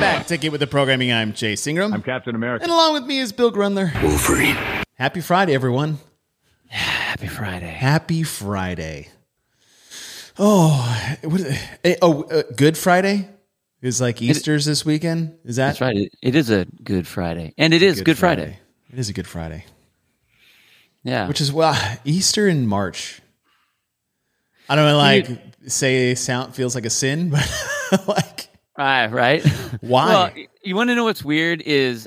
back to Get With The Programming. I'm Chase Ingram. I'm Captain America. And along with me is Bill Grundler. Wolverine. Happy Friday, everyone. Happy Friday. Happy Friday. Oh, Good Friday is like Easter's this weekend. Is that? That's right. It is a Good Friday. And it is Good Friday. It is a Good Friday. Yeah. Which is, Easter in March. I don't know, say sound feels like a sin, but like... Right. Why? Well, you want to know what's weird is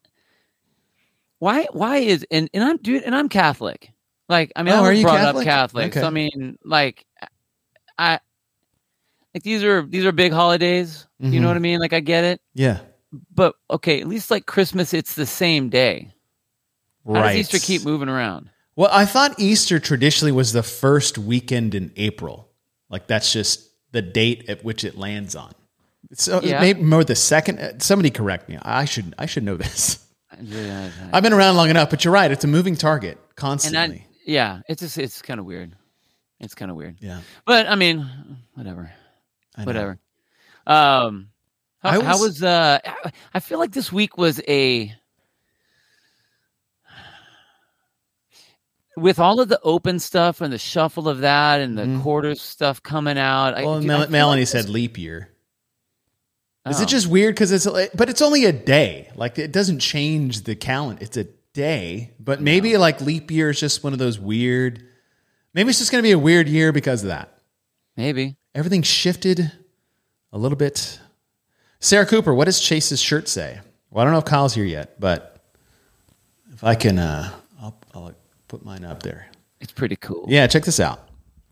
why is, and I'm Catholic. Like, I mean, I was brought up Catholic. Okay. So, I mean, these are big holidays. Mm-hmm. You know what I mean? Like, I get it. Yeah. But, okay, at least like Christmas, it's the same day. How does Easter keep moving around? Well, I thought Easter traditionally was the first weekend in April. Like, that's just the date at which it lands on. So maybe more the second. Somebody correct me. I should know this. I've been around long enough, but you're right. It's a moving target constantly. It's kind of weird. It's kind of weird. Yeah. But I mean, whatever. I feel like this week was with all of the open stuff and the shuffle of that and the quarters stuff coming out. Well, Melanie said leap year. Is it just weird because it's only a day. Like, it doesn't change the calendar. It's a day, but maybe like leap year is just one of those weird. Maybe it's just going to be a weird year because of that. Maybe everything shifted a little bit. Sarah Cooper, what does Chase's shirt say? Well, I don't know if Kyle's here yet, but if I can, I'll put mine up there. It's pretty cool. Yeah, check this out.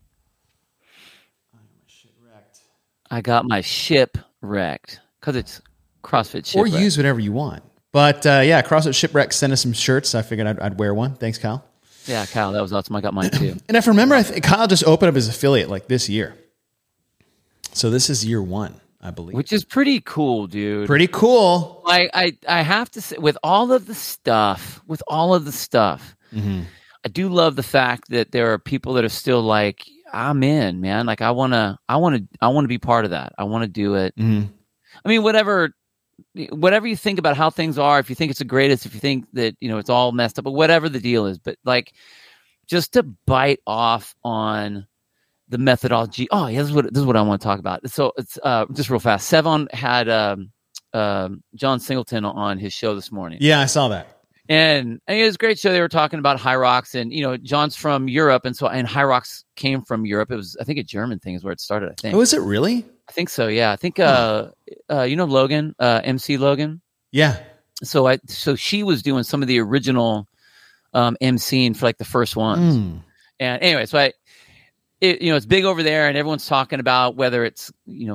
I got my ship wrecked because it's CrossFit Shipwreck. Or use whatever you want. But CrossFit Shipwreck sent us some shirts. I figured I'd wear one. Thanks, Kyle. Yeah, Kyle, that was awesome. I got mine too. And if I remember, I think Kyle just opened up his affiliate like this year. So this is year 1, I believe. Which is pretty cool, dude. Pretty cool. I have to say, with all of the stuff, mm-hmm. I do love the fact that there are people that are still like, I'm in, man. Like, I want to be part of that. I want to do it. Mm-hmm. I mean, whatever you think about how things are, if you think it's the greatest, if you think that, it's all messed up, but whatever the deal is, but like, just to bite off on the methodology. Oh yeah, this is what I want to talk about. So it's just real fast. Sevon had John Singleton on his show this morning. Yeah, I saw that. And it was a great show. They were talking about Hyrox, and John's from Europe, and Hyrox came from Europe. It was, I think, a German thing is where it started. I think. Oh, is it really? I think so. Yeah, I think Logan, MC Logan. Yeah. So she was doing some of the original MCing for like the first ones. And anyway, so it's big over there, and everyone's talking about whether it's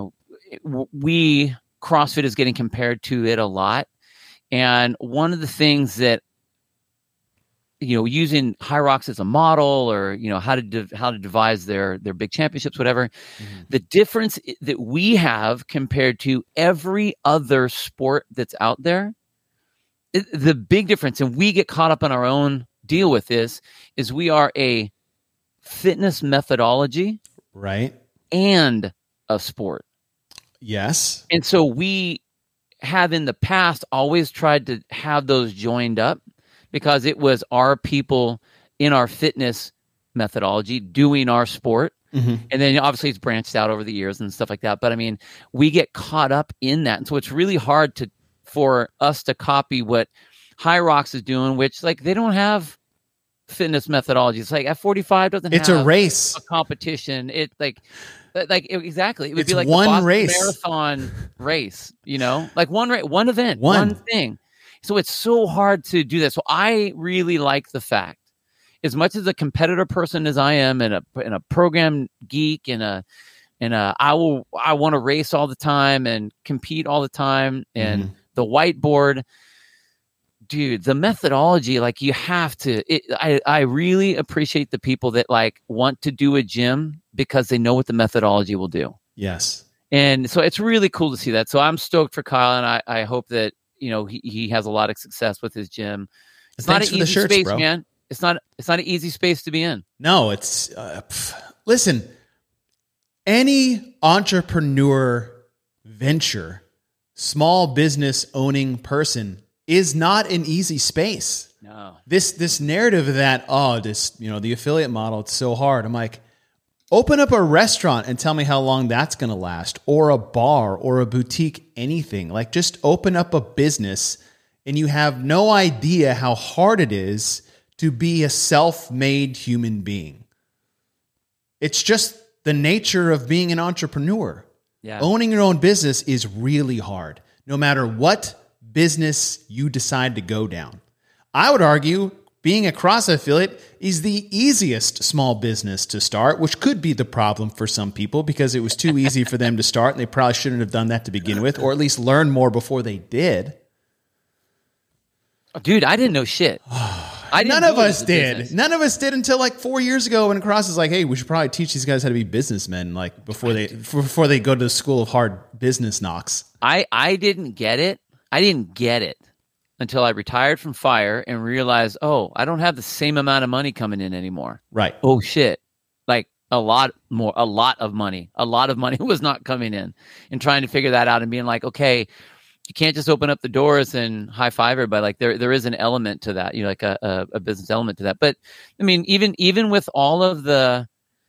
CrossFit is getting compared to it a lot. And one of the things that, using Hyrox as a model, or, how to devise their big championships, whatever, the difference that we have compared to every other sport that's out there, the big difference, and we get caught up in our own deal with this, is we are a fitness methodology, right, and a sport. Yes. And so we have in the past always tried to have those joined up, because it was our people in our fitness methodology doing our sport. Mm-hmm. And then obviously it's branched out over the years and stuff like that. But I mean, we get caught up in that. And so it's really hard for us to copy what Hyrox is doing, which, like, they don't have fitness methodology. It's like F45 doesn't have a race, a competition. Exactly. It would it's be like one the Boston race. Marathon race, like one event, one one thing. So it's so hard to do that. So I really like the fact, as much as a competitor person as I am, and a program geek, and I want to race all the time and compete all the time, and the whiteboard, dude, the methodology, like, you have to. I really appreciate the people that like want to do a gym because they know what the methodology will do. Yes. And so it's really cool to see that. So I'm stoked for Kyle, and I hope that he has a lot of success with his gym. It's not an easy space, bro. Man. It's not an easy space to be in. No, it's listen, any entrepreneur venture small business owning person is not an easy space. No. This narrative that, the affiliate model, it's so hard. I'm like, open up a restaurant and tell me how long that's going to last, or a bar or a boutique, anything. Like, just open up a business and you have no idea how hard it is to be a self-made human being. It's just the nature of being an entrepreneur. Yeah. Owning your own business is really hard, no matter what business you decide to go down. I would argue being a CrossFit affiliate is the easiest small business to start, which could be the problem for some people because it was too easy for them to start and they probably shouldn't have done that to begin with, or at least learn more before they did. Dude, I didn't know shit. None of us did. None of us did until like 4 years ago when Cross is like, hey, we should probably teach these guys how to be businessmen, like before they go to the school of hard business knocks. I didn't get it. I didn't get it until I retired from fire and realized, I don't have the same amount of money coming in anymore. Right. Oh shit. Like a lot of money was not coming in, and trying to figure that out and being like, okay, you can't just open up the doors and high five everybody. Like there is an element to that, like a business element to that. But I mean, even with all of the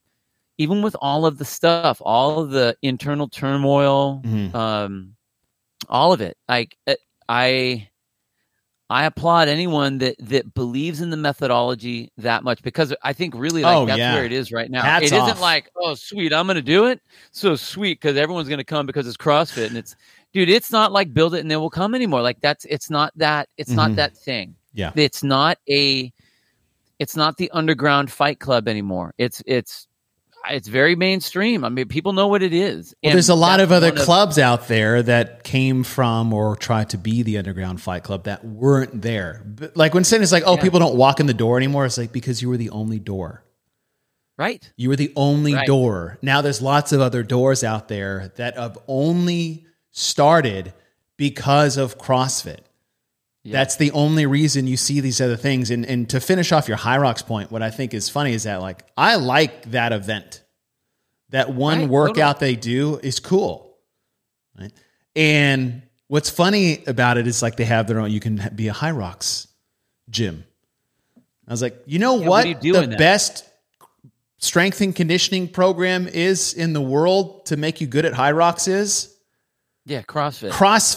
stuff, all of the internal turmoil, all of it, like I applaud anyone that believes in the methodology that much, because I think really that's where it is right now. Hats off. Isn't like, oh sweet, I'm going to do it. So sweet, because everyone's going to come because it's CrossFit, and it's not like build it and they will come anymore. Like it's not that thing. Yeah. It's not the underground fight club anymore. It's very mainstream. I mean, people know what it is. Well, there's a lot of other clubs out there that came from or tried to be the underground fight club that weren't there. But like when saying it's like, people don't walk in the door anymore. It's like, because you were the only door. Right. You were the only door. Now there's lots of other doors out there that have only started because of CrossFit. Yeah. That's the only reason you see these other things. And to finish off your Hyrox point, what I think is funny is that, like, I like that event. That one workout they do is cool. Right? And what's funny about it is, like, they have their own, you can be a Hyrox gym. I was like, what the best strength and conditioning program is in the world to make you good at Hyrox is? Yeah, CrossFit.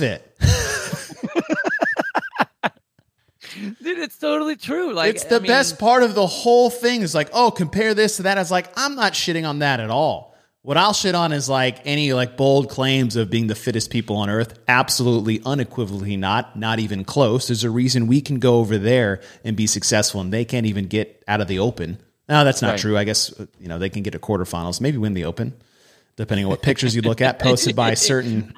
Dude, it's totally true. Like, it's the best part of the whole thing is like, compare this to that. I was like, I'm not shitting on that at all. What I'll shit on is like any like bold claims of being the fittest people on earth. Absolutely, unequivocally not even close. There's a reason we can go over there and be successful and they can't even get out of the open. No, that's not true. I guess, they can get to quarterfinals, maybe win the open, depending on what pictures you look at posted by certain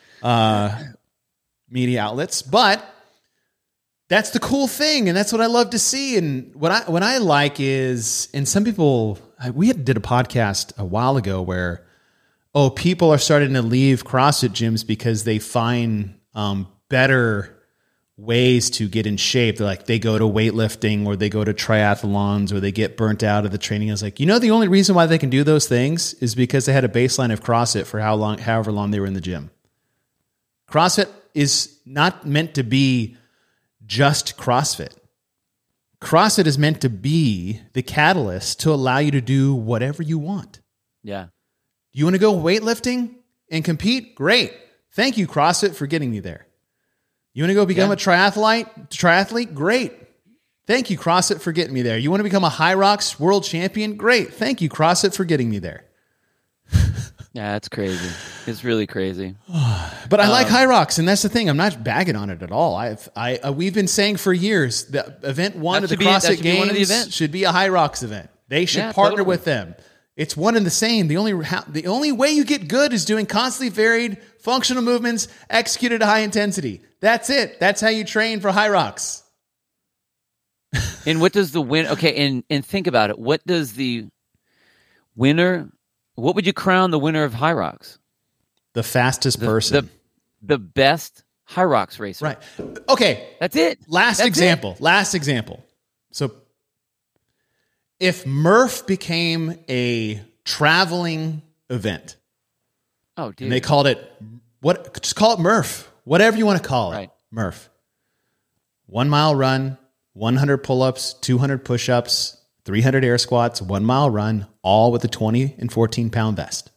media outlets. But that's the cool thing, and that's what I love to see. And what I like is, and some people, we did a podcast a while ago where, people are starting to leave CrossFit gyms because they find better ways to get in shape. They're like, they go to weightlifting or they go to triathlons or they get burnt out of the training. I was like, the only reason why they can do those things is because they had a baseline of CrossFit for however long they were in the gym. CrossFit is not meant to be just CrossFit. CrossFit is meant to be the catalyst to allow you to do whatever you want. Yeah. You want to go weightlifting and compete? Great. Thank you, CrossFit, for getting me there. You want to go become a triathlete? Great. Thank you, CrossFit, for getting me there. You want to become a Hyrox world champion? Great. Thank you, CrossFit, for getting me there. Yeah, that's crazy. It's really crazy. But I like Hyrox, and that's the thing. I'm not bagging on it at all. We've been saying for years the event one of the CrossFit Games should be a Hyrox event. They should partner with them. It's one and the same. The only way you get good is doing constantly varied functional movements executed at high intensity. That's it. That's how you train for Hyrox. And what does the win? Okay, and think about it. What does the winner? What would you crown the winner of Hyrox? The fastest person. The best Hyrox racer. Right. Okay. That's it. Last example. So if Murph became a traveling event, dude, and they called it just call it Murph, whatever you want to call it. Right. Murph. 1 mile run, 100 pull-ups, 200 push-ups, 300 air squats, 1 mile run, all with a 20 and 14 pound vest.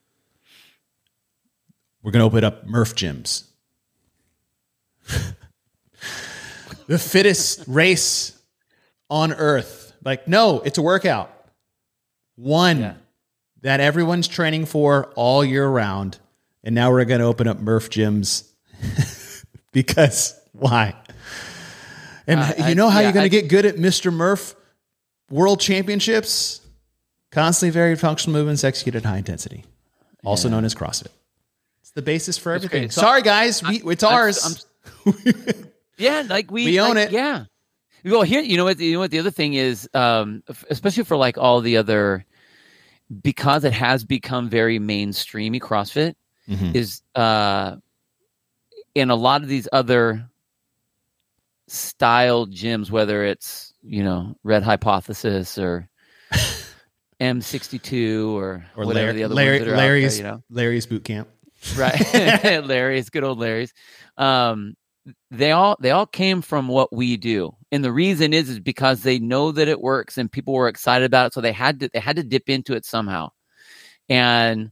We're going to open up Murph gyms. The fittest race on earth. Like, no, it's a workout. One that everyone's training for all year round. And now we're going to open up Murph gyms. Because why? And you know how you're going to get good at Mr. Murph World Championships? Constantly varied functional movements executed at high intensity, also known as CrossFit. It's the basis for everything. So, sorry, guys. It's ours. Yeah, like we own it. Yeah. Well, here, you know what the other thing is, especially for like all the other, because it has become very mainstreamy, CrossFit is in a lot of these other style gyms, whether it's, Red Hypothesis or M62 or whatever the other ones that are Larry's, out there, Larry's boot camp. Right. Larry's, good old Larry's. They all came from what we do. And the reason is because they know that it works and people were excited about it. So they had to dip into it somehow. And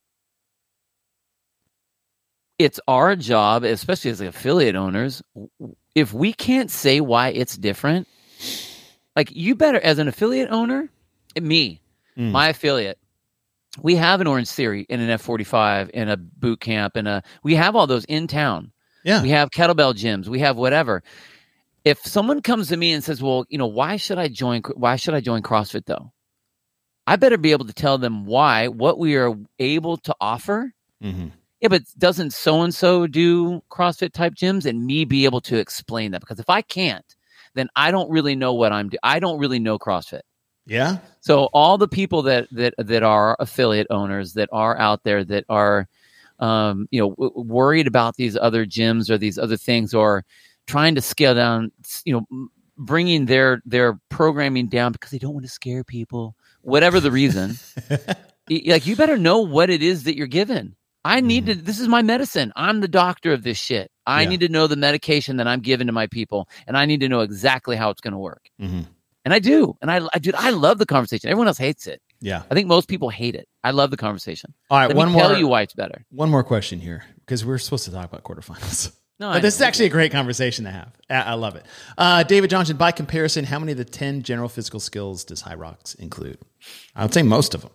it's our job, especially as affiliate owners, if we can't say why it's different, like you better, as an affiliate owner, my affiliate, we have an Orange Theory and an F45 and a boot camp we have all those in town. Yeah. We have kettlebell gyms. We have whatever. If someone comes to me and says, well, why should I join CrossFit though? I better be able to tell them what we are able to offer. Mm-hmm. Yeah, but doesn't so-and-so do CrossFit type gyms, and me be able to explain that? Because if I can't, then I don't really know what I'm doing. I don't really know CrossFit. Yeah. So all the people that are affiliate owners that are out there that are, worried about these other gyms or these other things, or trying to scale down, bringing their programming down because they don't want to scare people, whatever the reason, like you better know what it is that you're given. I need to, this is my medicine. I'm the doctor of this shit. I need to know the medication that I'm giving to my people, and I need to know exactly how it's going to work. Mm-hmm. And I do. And I love the conversation. Everyone else hates it. Yeah. I think most people hate it. I love the conversation. All right. Let me tell you why it's better. One more question here, because we're supposed to talk about quarterfinals. No, this is actually a great conversation to have. I love it. David Johnson, by comparison, how many of the 10 general physical skills does High Rocks include? I would say most of them.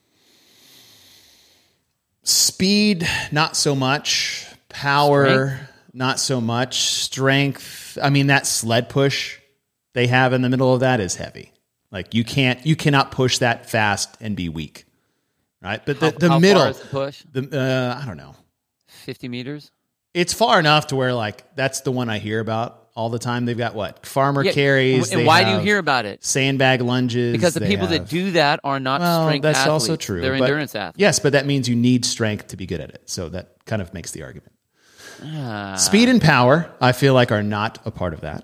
Speed, not so much. Power, not so much. Strength, that sled push they have in the middle of that is heavy. Like you cannot push that fast and be weak, right? But the middle, far is the push? I don't know, 50 meters. It's far enough to where like that's the one I hear about all the time. They've got what farmer carries, and why do you hear about it? Sandbag lunges, because the people that do that are not strength that's athletes. Also true. They're endurance athletes. Yes, but that means you need strength to be good at it. So that kind of makes the argument. Speed and power, I feel like, are not a part of that.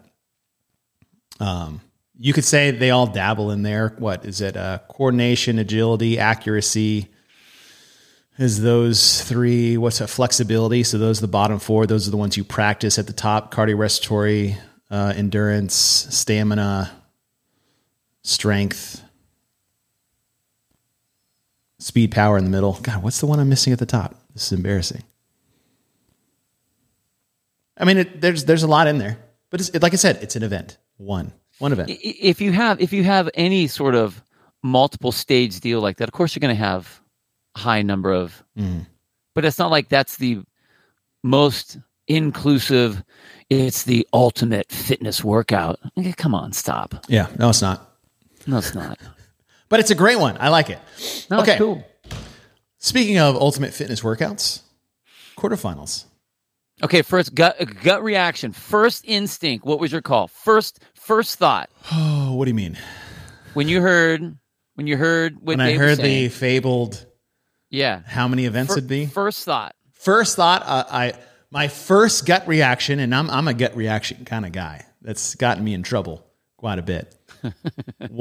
You could say they all dabble in there. What is it? Coordination, agility, accuracy. Is those three? What's a flexibility? So those are the bottom four. Those are the ones you practice at the top: cardiorespiratory, endurance, stamina, strength, speed, power in the middle. God, what's the one I'm missing at the top? This is embarrassing. There's a lot in there, but like I said, it's an event. One event. If you have any sort of multiple stage deal like that, of course you're going to have a high number of, but it's not like that's the most inclusive. It's the ultimate fitness workout. Okay, come on, stop. Yeah, no, it's not. No, it's not. But it's a great one. I like it. No, okay, it's cool. Speaking of ultimate fitness workouts, quarterfinals. Okay, first gut reaction, first instinct. What was your call? First thought. Oh, what do you mean? When you heard what I Dave heard was saying, the fabled. Yeah. How many events it'd be? First thought. My first gut reaction, and I'm a gut reaction kind of guy. That's gotten me in trouble quite a bit.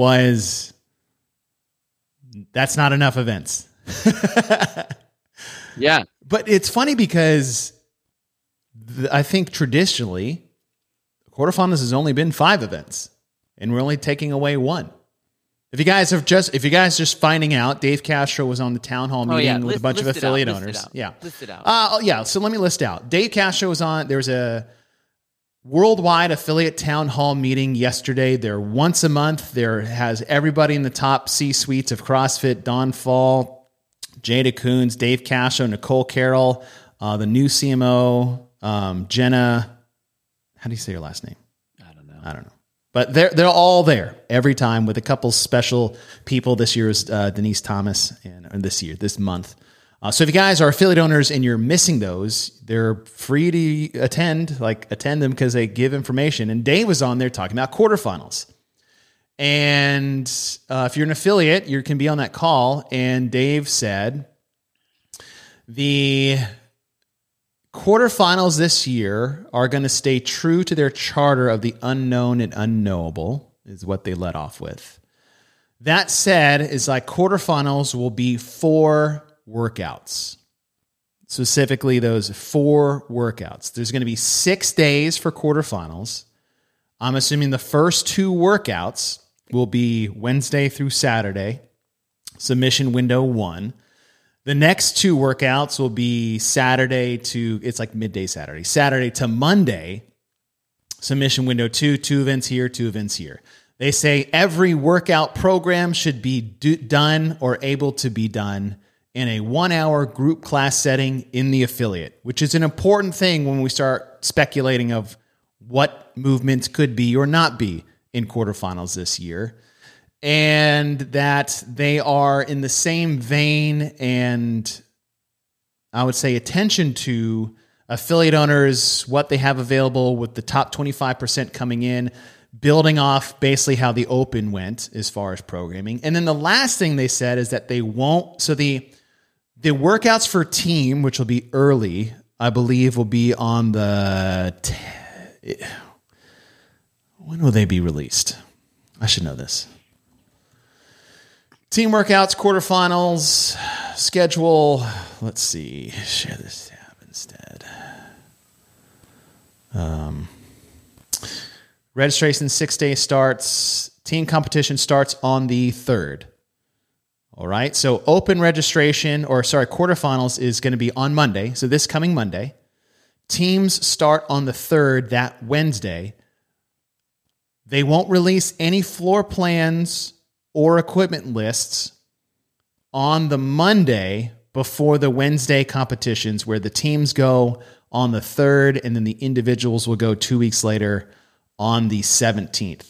Was that's not enough events. Yeah. But it's funny because I think traditionally, quarterfinals has only been 5 events, and we're only taking away 1. If you guys just finding out, Dave Castro was on the town hall meeting with a bunch of affiliate owners. List it out. So let me list out. Dave Castro was on. There was a worldwide affiliate town hall meeting yesterday. They're once a month. There has everybody in the top C-suites of CrossFit: Don Fall, Jada Coons, Dave Castro, Nicole Carroll, the new CMO, Jenna. How do you say your last name? I don't know. But they're all there every time with a couple special people. This year is Denise Thomas, and this month. So if you guys are affiliate owners and you're missing those, they're free to attend them because they give information. And Dave was on there talking about quarterfinals. And if you're an affiliate, you can be on that call. And Dave said the quarterfinals this year are going to stay true to their charter of the unknown and unknowable, is what they led off with. That said, is like quarterfinals will be 4 workouts. Specifically, those 4 workouts. There's going to be 6 days for quarterfinals. I'm assuming the first 2 workouts will be Wednesday through Saturday, submission window 1. The next 2 workouts will be it's like midday Saturday to Monday, submission window 2, 2 events here, 2 events here. They say every workout program should be done or able to be done in a 1-hour group class setting in the affiliate, which is an important thing when we start speculating of what movements could be or not be in quarterfinals this year. And that they are in the same vein and I would say attention to affiliate owners, what they have available with the top 25% coming in, building off basically how the Open went as far as programming. And then the last thing they said is that they won't, so the workouts for team, which will be early, I believe will be on when will they be released? I should know this. Team workouts, quarterfinals, schedule. Let's see. Share this tab instead. Registration 6-day starts. Team competition starts on the 3rd. All right. So quarterfinals is going to be on Monday. So this coming Monday. Teams start on the 3rd, that Wednesday. They won't release any floor plans or equipment lists on the Monday before the Wednesday competitions, where the teams go on the 3rd and then the individuals will go 2 weeks later on the 17th.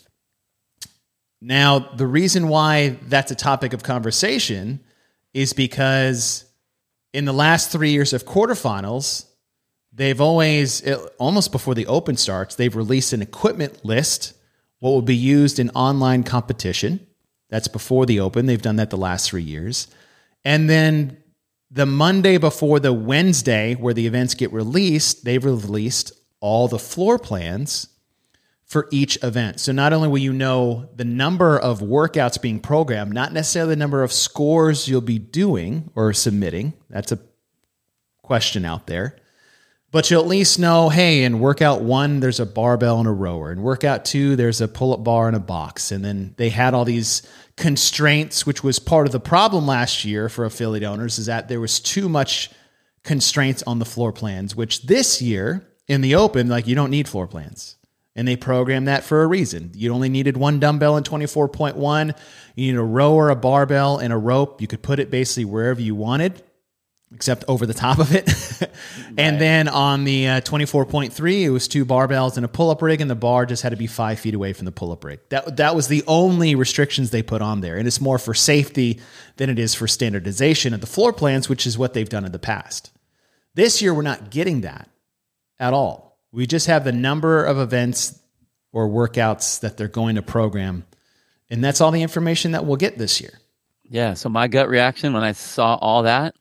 Now, the reason why that's a topic of conversation is because in the last 3 years of quarterfinals, they've always, almost before the Open starts, they've released an equipment list, what will be used in online competition. That's before the Open. They've done that the last 3 years. And then the Monday before the Wednesday where the events get released, they've released all the floor plans for each event. So not only will you know the number of workouts being programmed, not necessarily the number of scores you'll be doing or submitting. That's a question out there. But you'll at least know, hey, in workout 1, there's a barbell and a rower. In workout 2, there's a pull-up bar and a box. And then they had all these constraints, which was part of the problem last year for affiliate owners, is that there was too much constraints on the floor plans, which this year in the Open, you don't need floor plans. And they programmed that for a reason. You only needed 1 dumbbell in 24.1. You need a rower, a barbell, and a rope. You could put it basically wherever you wanted, except over the top of it. And then on the 24.3, it was 2 barbells and a pull-up rig, and the bar just had to be 5 feet away from the pull-up rig. That was the only restrictions they put on there. And it's more for safety than it is for standardization of the floor plans, which is what they've done in the past. This year, we're not getting that at all. We just have the number of events or workouts that they're going to program, and that's all the information that we'll get this year. Yeah, so my gut reaction when I saw all that,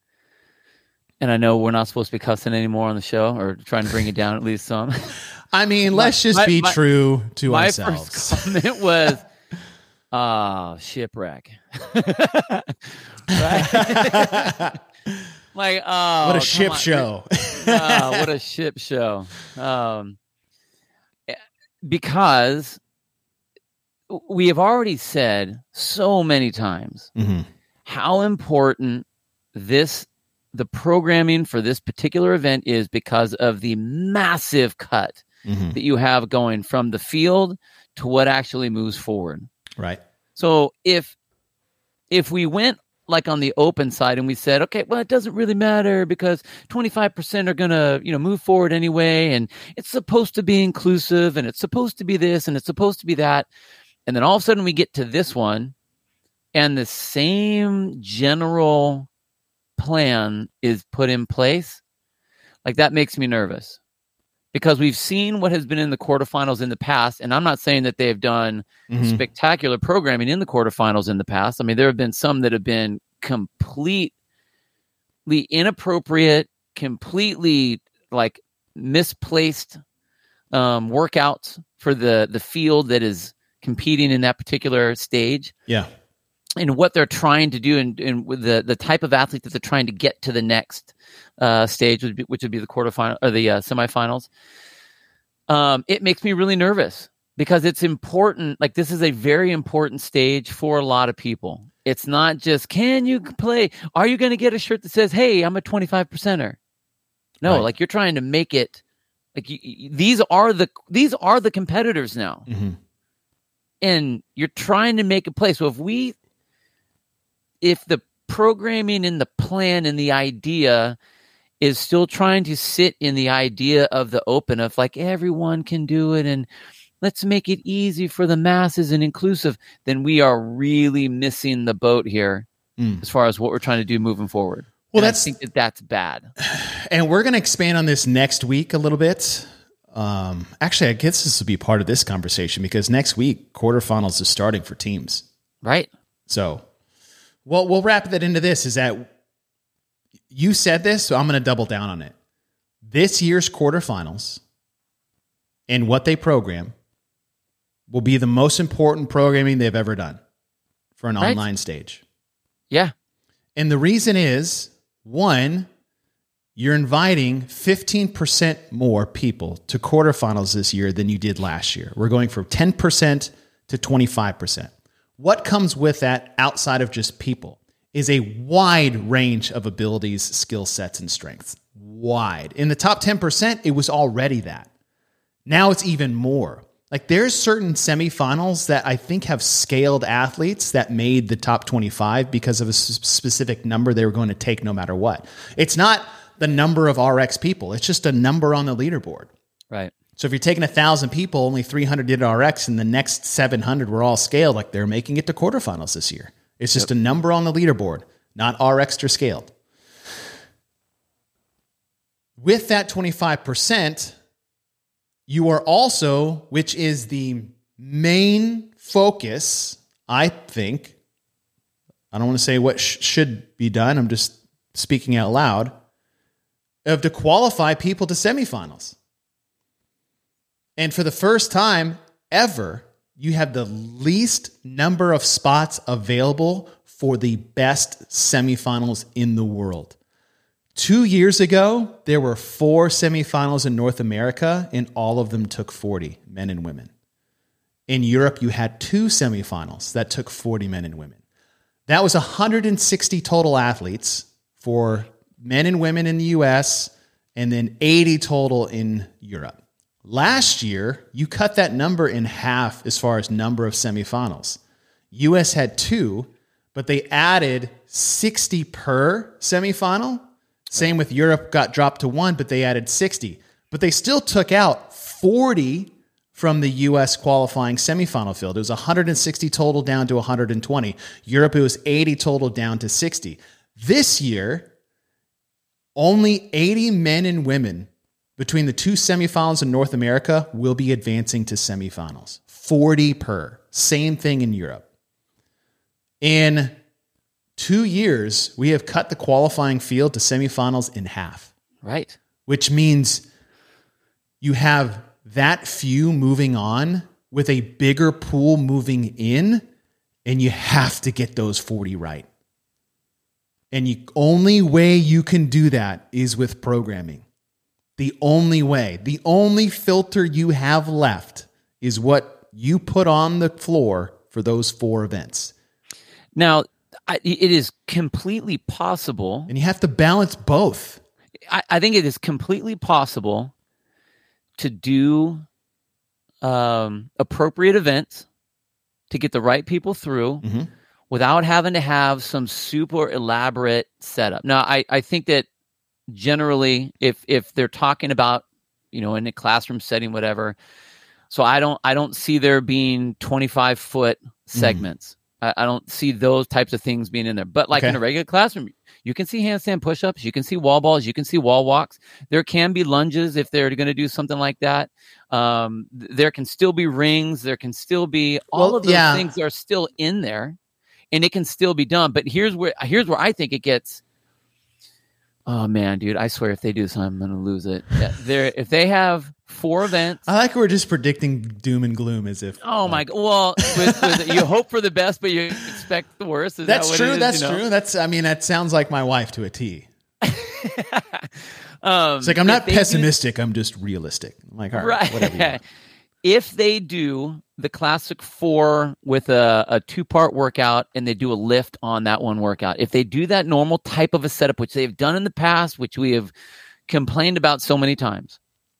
and I know we're not supposed to be cussing anymore on the show, or trying to bring it down at least some. I mean, let's just be true to ourselves. My first comment was, shipwreck. Like, oh, what a ship show. What a ship show. Because we have already said so many times how important the programming for this particular event is because of the massive cut that you have going from the field to what actually moves forward. Right. So if we went like on the open side and we said, okay, well, it doesn't really matter because 25% are going to, move forward anyway. And it's supposed to be inclusive and it's supposed to be this and it's supposed to be that. And then all of a sudden we get to this one and the same general plan is put in place. Like that makes me nervous because we've seen what has been in the quarterfinals in the past. And I'm not saying that they've done spectacular programming in the quarterfinals in the past. I mean, there have been some that have been completely inappropriate, completely like misplaced workouts for the field that is competing in that particular stage. Yeah. And what they're trying to do and with the type of athlete that they're trying to get to the next stage, which would be the quarterfinal or the semifinals. It makes me really nervous because it's important. Like this is a very important stage for a lot of people. It's not just, can you play? Are you going to get a shirt that says, hey, I'm a 25%er? No, like you're trying to make it like these are the competitors now. And you're trying to make a play. So if the programming and the plan and the idea is still trying to sit in the idea of the open of like everyone can do it and let's make it easy for the masses and inclusive, then we are really missing the boat here as far as what we're trying to do moving forward. Well, I think that's bad. And we're going to expand on this next week a little bit. Actually, I guess this will be part of this conversation because next week quarterfinals is starting for teams. Right. So, well, we'll wrap that into this is that you said this, so I'm going to double down on it. This year's quarterfinals and what they program will be the most important programming they've ever done for an online stage. Yeah. And the reason is, one, you're inviting 15% more people to quarterfinals this year than you did last year. We're going from 10% to 25%. What comes with that outside of just people is a wide range of abilities, skill sets, and strengths. Wide. In the top 10%, it was already that. Now it's even more. Like there's certain semifinals that I think have scaled athletes that made the top 25 because of a specific number they were going to take no matter what. It's not the number of RX people. It's just a number on the leaderboard. Right. So if you're taking 1,000 people, only 300 did RX and the next 700 were all scaled, like they're making it to quarterfinals this year. It's just a number on the leaderboard, not RX or scaled. With that 25%, you are also, which is the main focus, I think, I don't want to say what should be done, I'm just speaking out loud, of to qualify people to semifinals. And for the first time ever, you have the least number of spots available for the best semifinals in the world. 2 years ago, there were 4 semifinals in North America, and all of them took 40 men and women. In Europe, you had 2 semifinals that took 40 men and women. That was 160 total athletes for men and women in the US, and then 80 total in Europe. Last year, you cut that number in half as far as number of semifinals. US had 2, but they added 60 per semifinal. Same with Europe, got dropped to 1, but they added 60. But they still took out 40 from the US qualifying semifinal field. It was 160 total down to 120. Europe, it was 80 total down to 60. This year, only 80 men and women between the 2 semifinals in North America will be advancing to semifinals. 40 per. Same thing in Europe. In 2 years, we have cut the qualifying field to semifinals in half. Right. Which means you have that few moving on with a bigger pool moving in, and you have to get those 40 right. And the only way you can do that is with programming. The only way, the only filter you have left is what you put on the floor for those 4 events. Now, it is completely possible. And you have to balance both. I think it is completely possible to do appropriate events to get the right people through without having to have some super elaborate setup. Now, I think that generally, if they're talking about, in a classroom setting, whatever, so I don't see there being 25-foot segments. I don't see those types of things being in there. But in a regular classroom, you can see handstand push-ups, you can see wall balls, you can see wall walks. There can be lunges if they're going to do something like that. There can still be rings. There can still be all of those things are still in there, and it can still be done. But here's where I think it gets. Oh man, dude! I swear, if they do something, I'm going to lose it. Yeah, if they have 4 events, I like we're just predicting doom and gloom as if. Oh my god! Well, with you hope for the best, but you expect the worst. That's true. That's true. That sounds like my wife to a T. It's like I'm not pessimistic. I'm just realistic. I'm like, all right, whatever you want. If they do the classic 4 with a 2-part workout and they do a lift on that one workout, if they do that normal type of a setup, which they've done in the past, which we have complained about so many times,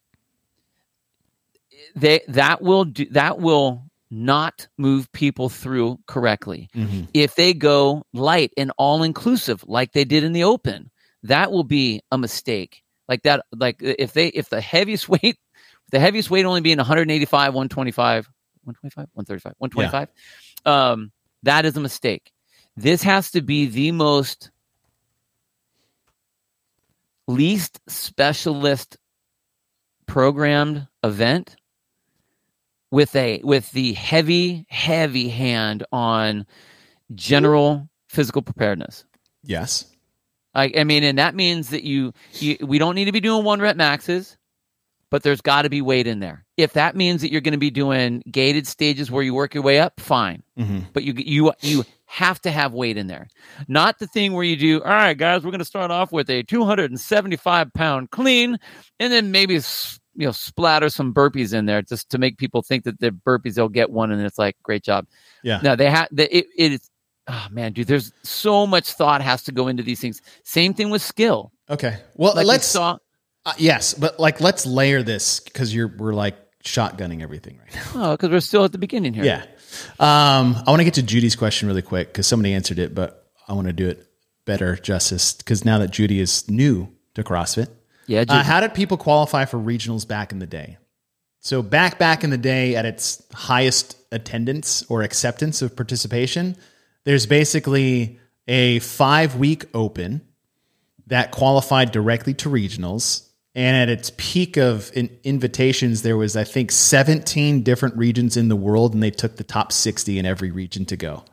that will not move people through correctly. If they go light and all inclusive like they did in the Open, that will be a mistake. Like that, if the heaviest weight only being 185, 125, 135, 125, that is a mistake. This has to be the most least specialist programmed event with the heavy hand on general physical preparedness. Yes. And that means that we don't need to be doing 1-rep maxes, but there's got to be weight in there. If that means that you're going to be doing gated stages where you work your way up, fine. But you have to have weight in there. Not the thing where you do, all right, guys, we're going to start off with a 275-pound clean, and then maybe splatter some burpees in there just to make people think that they're burpees, they'll get one, and it's like, great job. Yeah. No, they have it is. Oh man, dude, there's so much thought has to go into these things. Same thing with skill. Okay. Well, yes, but let's layer this because we're like shotgunning everything right now. Oh, because we're still at the beginning here. Yeah. I want to get to Judy's question really quick because somebody answered it, but I want to do it better justice because now that Judy is new to CrossFit. Yeah. How did people qualify for regionals back in the day? So back in the day at its highest attendance or acceptance of participation, there's basically a 5-week open that qualified directly to regionals. And at its peak of invitations, there was, I think, 17 different regions in the world, and they took the top 60 in every region to go.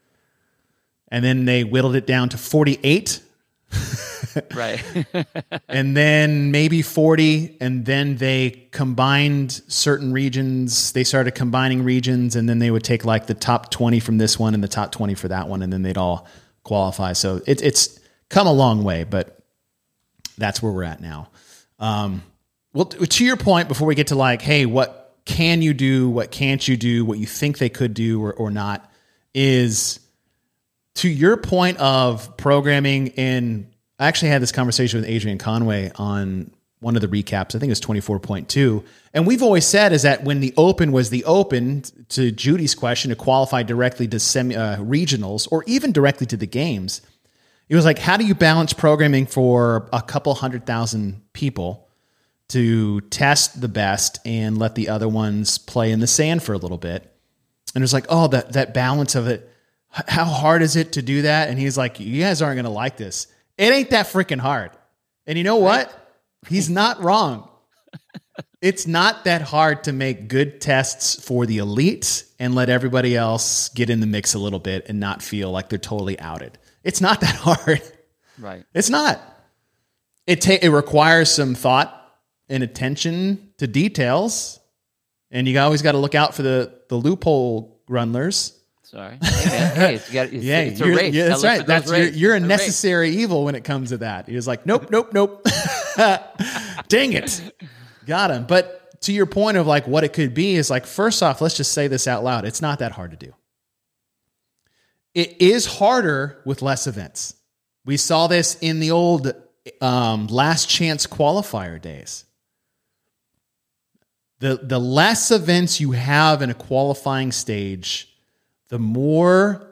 And then they whittled it down to 48. Right. And then maybe 40, and then they combined certain regions. They started combining regions, and then they would take like the top 20 from this one and the top 20 for that one, and then they'd all qualify. So it's come a long way, but that's where we're at now. Well, to your point, before we get to like, hey, what can you do? What can't you do? What you think they could do or not is to your point of programming in. I actually had this conversation with Adrian Conway on one of the recaps. I think it was 24.2. And we've always said is that when the Open was the Open, to Judy's question, to qualify directly to regionals or even directly to the games, it was like, how do you balance programming for a couple 100,000 people to test the best and let the other ones play in the sand for a little bit? And it was like, oh, that balance of it. How hard is it to do that? And he's like, you guys aren't going to like this. It ain't that freaking hard. And you know what? He's not wrong. It's not that hard to make good tests for the elites and let everybody else get in the mix a little bit and not feel like they're totally outed. It's not that hard. Right. It's not. It requires some thought and attention to details. And you always got to look out for the loophole grundlers. Sorry. Hey, it's a race. Yeah, that's right. You're a necessary evil when it comes to that. He was like, nope. Dang it. Got him. But to your point of like what it could be is like, first off, let's just say this out loud. It's not that hard to do. It is harder with less events. We saw this in the old last chance qualifier days. The less events you have in a qualifying stage, the more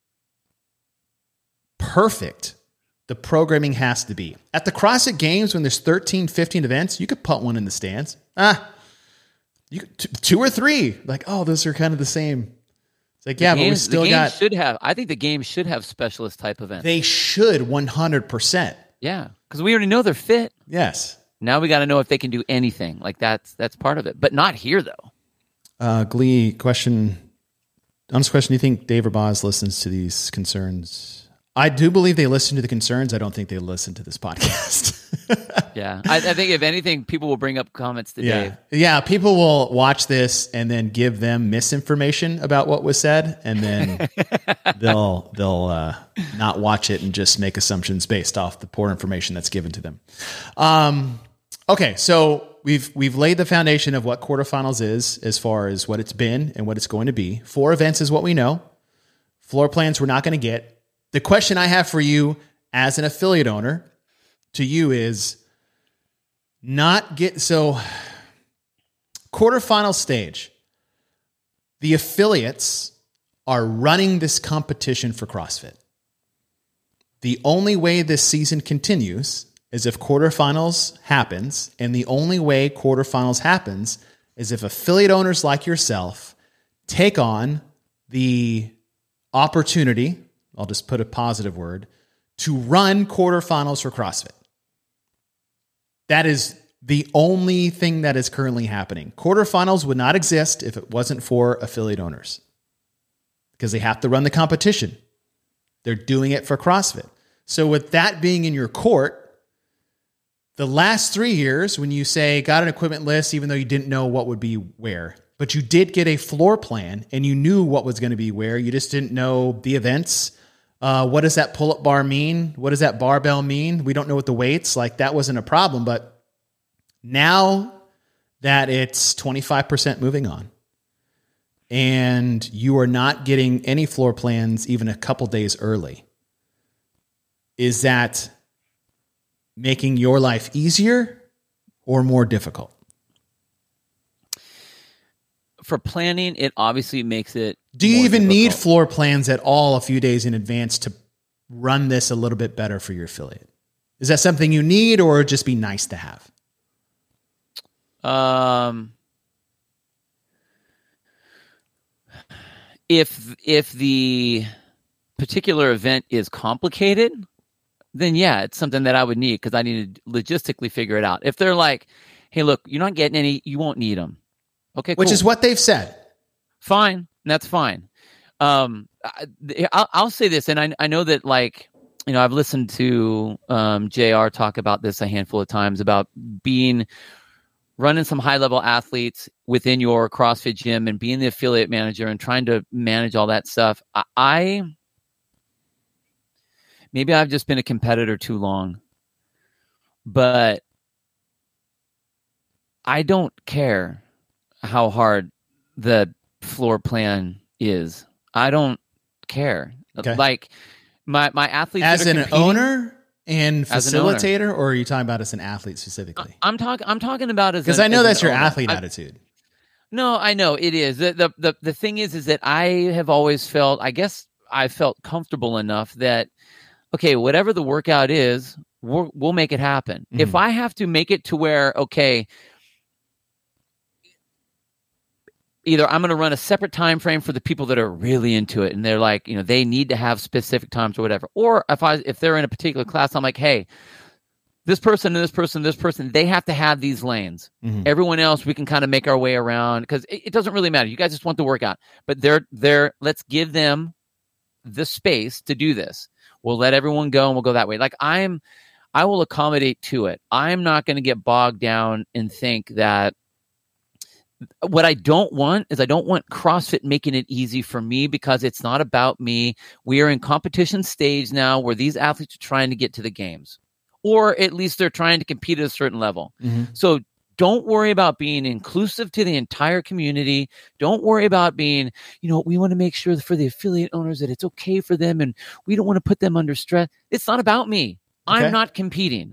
perfect the programming has to be. At the CrossFit Games, when there's 13, 15 events, you could put one in the stands. You could, 2 or 3. Like, oh, those are kind of the same. It's like, yeah, but we still got... I think the game should have specialist type events. They should, 100%. Yeah, because we already know they're fit. Yes. Now we got to know if they can do anything. Like that's part of it, but not here though. Glee question. Honest question. Do you think Dave or Boz listens to these concerns? I do believe they listen to the concerns. I don't think they listen to this podcast. Yeah. I think if anything, people will bring up comments to Dave. Yeah. People will watch this and then give them misinformation about what was said. And then they'll not watch it and just make assumptions based off the poor information that's given to them. Okay. So we've laid the foundation of what quarterfinals is as far as what it's been and what it's going to be. 4 events is what we know. Floor plans we're not going to get. The question I have for you as an affiliate owner to you is quarterfinal stage. The affiliates are running this competition for CrossFit. The only way this season continues is if quarterfinals happens, and the only way quarterfinals happens is if affiliate owners like yourself take on the opportunity, I'll just put a positive word, to run quarterfinals for CrossFit. That is the only thing that is currently happening. Quarterfinals would not exist if it wasn't for affiliate owners because they have to run the competition. They're doing it for CrossFit. So with that being in your court, the last 3 years when you say got an equipment list, even though you didn't know what would be where, but you did get a floor plan and you knew what was going to be where, you just didn't know the events. What does that pull-up bar mean? What does that barbell mean? We don't know what the weights, like that wasn't a problem. But now that it's 25% moving on and you are not getting any floor plans even a couple days early, is that making your life easier or more difficult? For planning, it obviously makes it. Do you even need floor plans at all a few days in advance to run this a little bit better for your affiliate? Is that something you need or just be nice to have? If the particular event is complicated, then yeah, it's something that I would need because I need to logistically figure it out. If they're like, hey, look, you're not getting any, you won't need them. Okay, cool. Which is what they've said. Fine. That's fine. I'll say this, and I know that, like, you know, I've listened to JR talk about this a handful of times about running some high-level athletes within your CrossFit gym and being the affiliate manager and trying to manage all that stuff. Maybe I've just been a competitor too long, but I don't care how hard the floor plan is. I don't care. Okay. Like my athletes as an owner and facilitator, or are you talking about as an athlete specifically? I'm talking about as, because I know that's your athlete attitude. No, I know it is. The thing is that I have always felt, I guess I felt comfortable enough that, okay, whatever the workout is, we'll make it happen. Mm-hmm. If I have to make it to where, okay, either I'm going to run a separate time frame for the people that are really into it and they're like, you know, they need to have specific times or whatever. Or if they're in a particular class, I'm like, hey, this person and this person, they have to have these lanes. Mm-hmm. Everyone else, we can kind of make our way around because it doesn't really matter. You guys just want the workout, but let's give them the space to do this. We'll let everyone go and we'll go that way. Like I will accommodate to it. I'm not going to get bogged down and think that what I don't want is I don't want CrossFit making it easy for me, because it's not about me. We are in competition stage now where these athletes are trying to get to the games, or at least they're trying to compete at a certain level. Mm-hmm. So don't worry about being inclusive to the entire community. Don't worry about being, we want to make sure for the affiliate owners that it's okay for them, and we don't want to put them under stress. It's not about me. Okay. I'm not competing.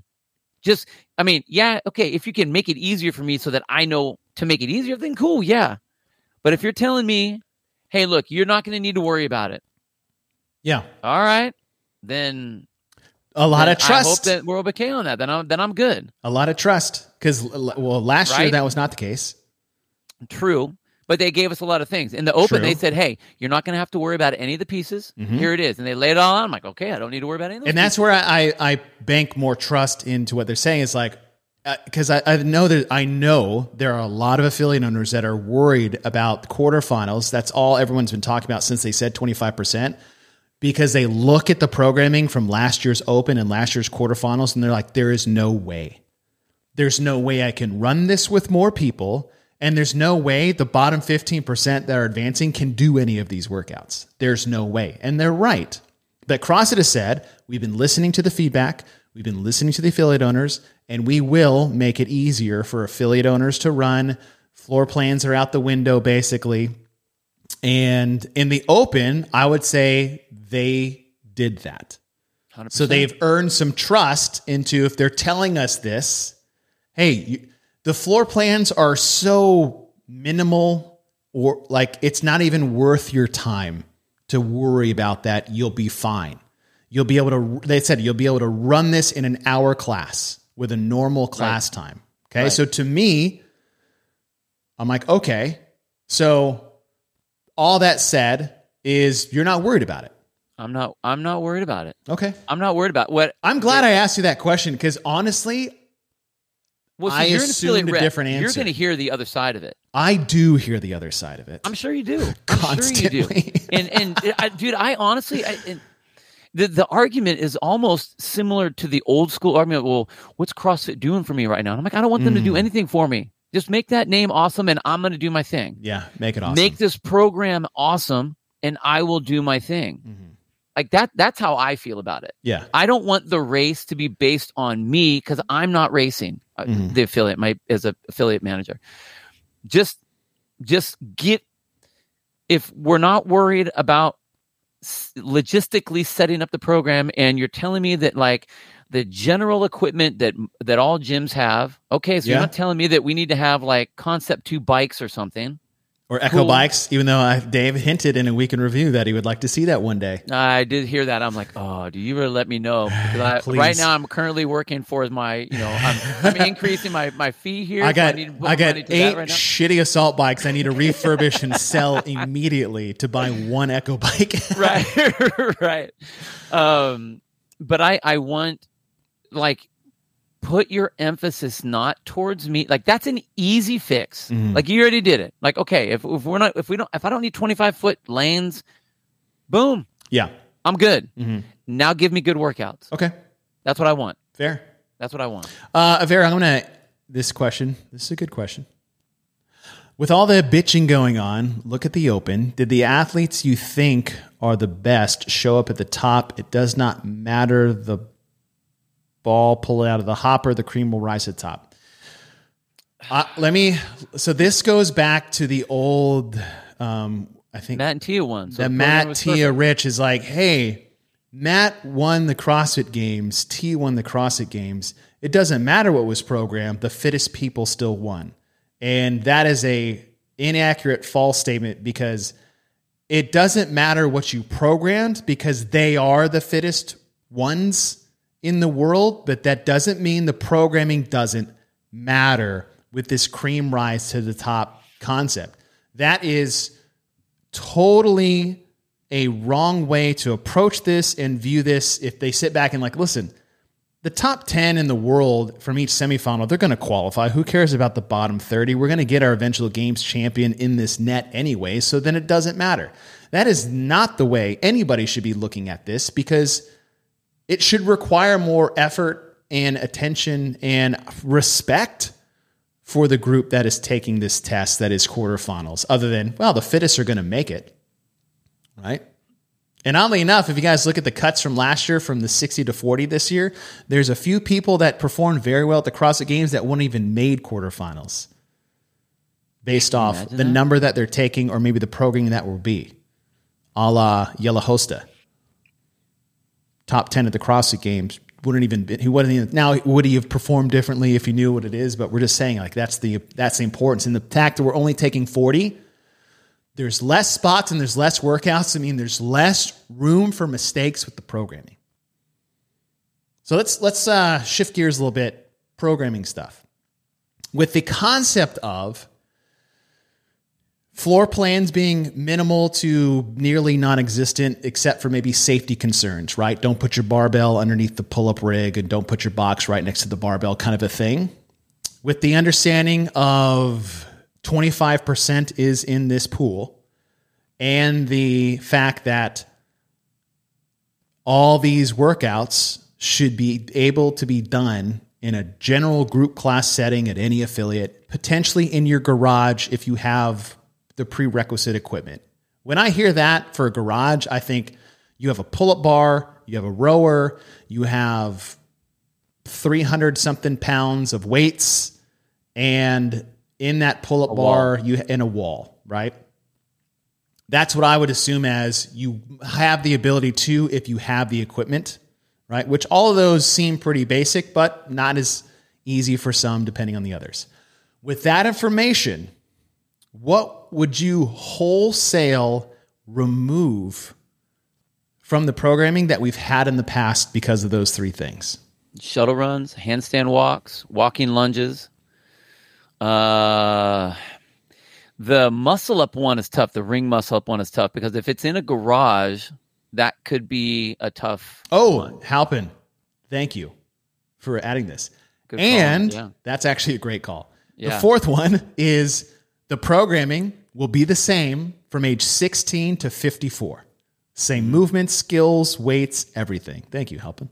Okay, if you can make it easier for me so that I know to make it easier, then cool, yeah. But if you're telling me, hey, look, you're not going to need to worry about it. Yeah. All right. Then a lot of trust. I hope that we're okay on that. Then I'm good. A lot of trust, because last year that was not the case. True. But they gave us a lot of things. In the Open, They said, hey, you're not going to have to because any of the pieces. Mm-hmm. Here it is. And they laid it all out. I'm like, okay, I don't need to worry about any of those. And that's where I bank more trust into what they're saying. Is like, because I know there are a lot of affiliate owners that are worried about quarterfinals. That's all everyone's been talking about since they said 25%, because they look at the programming from last year's Open and last year's quarterfinals, and they're like, there is no way. There's no way I can run this with more people. And there's no way the bottom 15% that are advancing can do any of these workouts. There's no way. And they're right. But CrossFit has said, we've been listening to the feedback, we've been listening to the affiliate owners, and we will make it easier for affiliate owners to run. Floor plans are out the window, basically. And in the Open, I would say they did that. 100%. So they've earned some trust into, if they're telling us this, hey, the floor plans are so minimal, or like it's not even worth your time to worry about that. You'll be fine. You'll be able to, they said, you'll be able to run this in an hour class with a normal class time. Okay. Right. So to me, I'm like, okay. So all that said is you're not worried about it. I'm not worried about it. Okay. I'm not worried about what. I'm glad I asked you that question, because honestly, I assumed a different answer. You're going to hear the other side of it. I do hear the other side of it. I'm sure you do. Constantly. Dude, I honestly, the argument is almost similar to the old school argument. Well, what's CrossFit doing for me right now? And I'm like, I don't want them to do anything for me. Just make that name awesome, and I'm going to do my thing. Yeah, make it awesome. Make this program awesome, and I will do my thing. Mm-hmm. Like that's how I feel about it. Yeah. I don't want the race to be based on me, because I'm not racing. The affiliate, as an affiliate manager. Just get, if we're not worried about logistically setting up the program, and you're telling me that like the general equipment that all gyms have, okay, so you're not telling me that we need to have like Concept 2 bikes or something. Or Echo bikes, even though Dave hinted in a Week in Review that he would like to see that one day. I did hear that. I'm like, oh, do you really let me know? Because right now I'm currently working for my, I'm increasing my fee here. I got 8 shitty assault bikes I need to refurbish and sell immediately to buy one Echo bike. Right. But I want, like, put your emphasis not towards me. Like, that's an easy fix. Mm-hmm. Like, you already did it. Like, okay, if I don't need 25-foot lanes, boom. Yeah. I'm good. Mm-hmm. Now give me good workouts. Okay. That's what I want. Fair. That's what I want. Vera, this is a good question. With all the bitching going on, look at the Open. Did the athletes you think are the best show up at the top? It does not matter the ball, pull it out of the hopper, the cream will rise to the top. So this goes back to the old, I think Matt and Tia won. So Matt, Tia, Rich is like, hey, Matt won the CrossFit Games, Tia won the CrossFit Games. It doesn't matter what was programmed, the fittest people still won. And that is a inaccurate, false statement, because it doesn't matter what you programmed, because they are the fittest ones in the world, but that doesn't mean the programming doesn't matter with this cream rise to the top concept. That is totally a wrong way to approach this and view this. If they sit back and like, listen, the top 10 in the world from each semifinal, they're going to qualify. Who cares about the bottom 30? We're going to get our eventual games champion in this net anyway, so then it doesn't matter. That is not the way anybody should be looking at this, because it should require more effort and attention and respect for the group that is taking this test that is quarterfinals, other than, well, the fittest are going to make it, right? And oddly enough, if you guys look at the cuts from last year, from the 60 to 40 this year, there's a few people that performed very well at the CrossFit Games that wouldn't even made quarterfinals based off the number that they're taking or maybe the programming that will be, a la Yella Hosta. Top 10 at the CrossFit Games. He wouldn't even, now would he have performed differently if he knew what it is? But we're just saying, like, that's the importance. And the fact that we're only taking 40, there's less spots and there's less workouts. I mean, there's less room for mistakes with the programming. So let's shift gears a little bit. Programming stuff with the concept of floor plans being minimal to nearly non-existent, except for maybe safety concerns, right? Don't put your barbell underneath the pull-up rig and don't put your box right next to the barbell, kind of a thing. With the understanding of 25% is in this pool, and the fact that all these workouts should be able to be done in a general group class setting at any affiliate, potentially in your garage if you have the prerequisite equipment. When I hear that for a garage, I think you have a pull-up bar, you have a rower, you have 300 something pounds of weights, and in that pull-up bar, in a wall, right? That's what I would assume as you have the ability to, if you have the equipment, right? Which all of those seem pretty basic, but not as easy for some, depending on the others. With that information, what would you wholesale remove from the programming that we've had in the past because of those three things? Shuttle runs, handstand walks, walking lunges. The muscle up one is tough. The ring muscle up one is tough because if it's in a garage, that could be a tough one. Halpin, thank you for adding this. Good and call. Yeah. That's actually a great call. Yeah. The fourth one is the programming will be the same from age 16 to 54. Same movements, skills, weights, everything. Thank you, Halpin.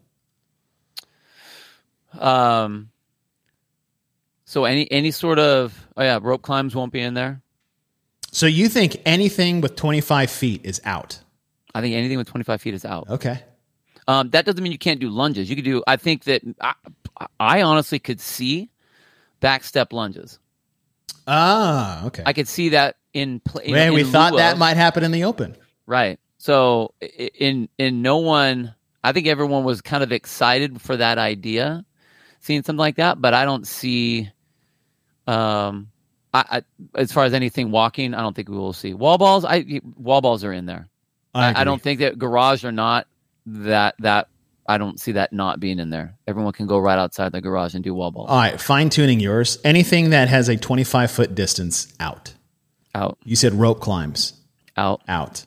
So any sort of rope climbs won't be in there? So you think anything with 25 feet is out? I think anything with 25 feet is out. Okay. That doesn't mean you can't do lunges. You could do. I think that I honestly could see back step lunges. Ah, okay. I could see that in play. We thought that might happen in the open, right? So in no one, I think everyone was kind of excited for that idea, seeing something like that. But I don't see, I as far as anything walking, I don't think we will see wall balls. Wall balls are in there. I don't think that garage or not that. I don't see that not being in there. Everyone can go right outside the garage and do wall balls. All right, fine-tuning yours. Anything that has a 25-foot distance, out. Out. You said rope climbs. Out. Out.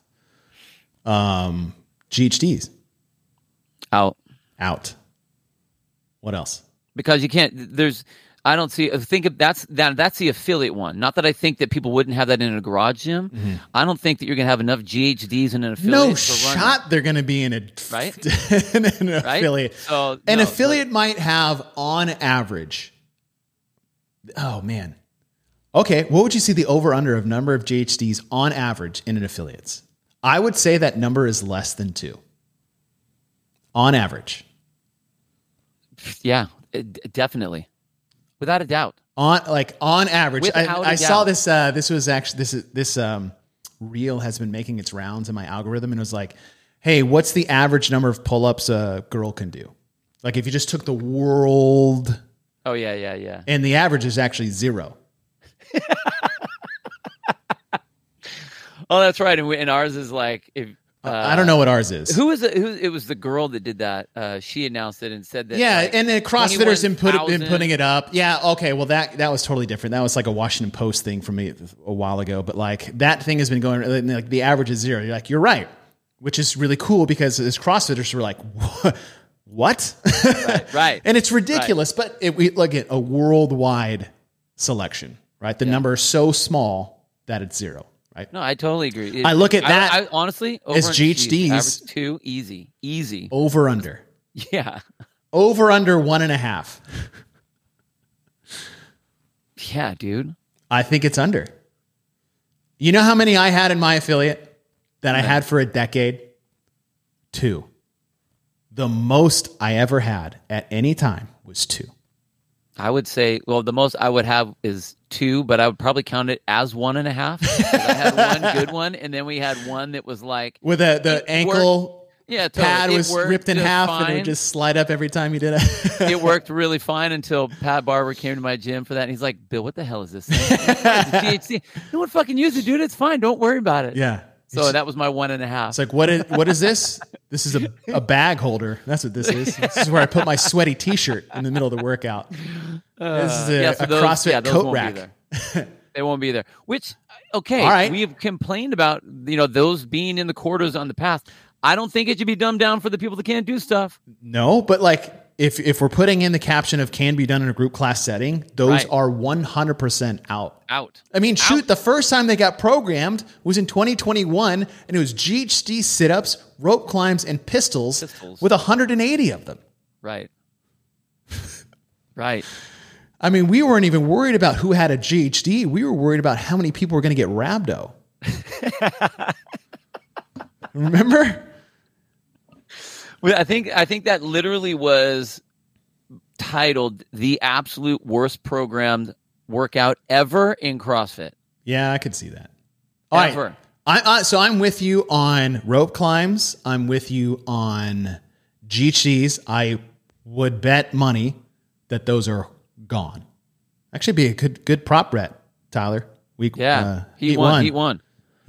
GHDs. Out. Out. What else? Because you can't. I don't see. Think of that's the affiliate one. Not that I think that people wouldn't have that in a garage gym. Mm-hmm. I don't think that you're going to have enough GHDs in an affiliate. No shot they're going to be in a right in an affiliate. So an affiliate might have on average. Oh man. Okay, what would you see the over under of number of GHDs on average in an affiliates? I would say that number is less than 2. On average. Yeah, definitely. Without a doubt. On average. I saw this this reel has been making its rounds in my algorithm, and it was like, hey, what's the average number of pull-ups a girl can do? Like if you just took the world. Oh yeah. And the average is actually 0. Oh, that's right. And ours is like if I don't know what ours is. Who was it? It was the girl that did that. She announced it and said that. Yeah, and then CrossFitters been putting it up. Yeah, okay. Well, that was totally different. That was like a Washington Post thing from me a while ago. But like that thing has been going. Like the average is 0. You're like, you're right, which is really cool because as CrossFitters were like, what? Right. And it's ridiculous, right. But we look at a worldwide selection, right? The number is so small that it's 0. Right? No, I totally agree. I look at that. I honestly, as GHDs, average 2, easy. Over under. Yeah. Over under 1.5. Yeah, dude. I think it's under. You know how many I had in my affiliate that I had for a decade? 2. The most I ever had at any time was 2. I would say, well, the most I would have is 2, but I would probably count it as 1.5. I had one good one, and then we had one that was like with the ankle pad was ripped in half, and it would just slide up every time you did it. It worked really fine until Pat Barber came to my gym for that, and he's like, "Bill, what the hell is this thing? THC? No one fucking use it, dude. It's fine. Don't worry about it." Yeah. So that was my 1.5. It's like, what is this? This is a bag holder. That's what this is. This is where I put my sweaty T-shirt in the middle of the workout. This is a CrossFit coat rack. They won't be there. Which, okay, all right. We've complained about those being in the quarters on the past. I don't think it should be dumbed down for the people that can't do stuff. No, but like if we're putting in the caption of can be done in a group class setting, those are 100% out. I mean, shoot, the first time they got programmed was in 2021, and it was GHD sit-ups, rope climbs, and pistols. With 180 of them. Right. Right. I mean, we weren't even worried about who had a GHD. We were worried about how many people were going to get rhabdo. Remember? Well, I think that literally was titled the absolute worst programmed workout ever in CrossFit. Yeah, I could see that. Ever. Right. So I'm with you on rope climbs. I'm with you on GHDs. I would bet money that those are gone. Actually, be a good prop bet, Tyler. Heat one.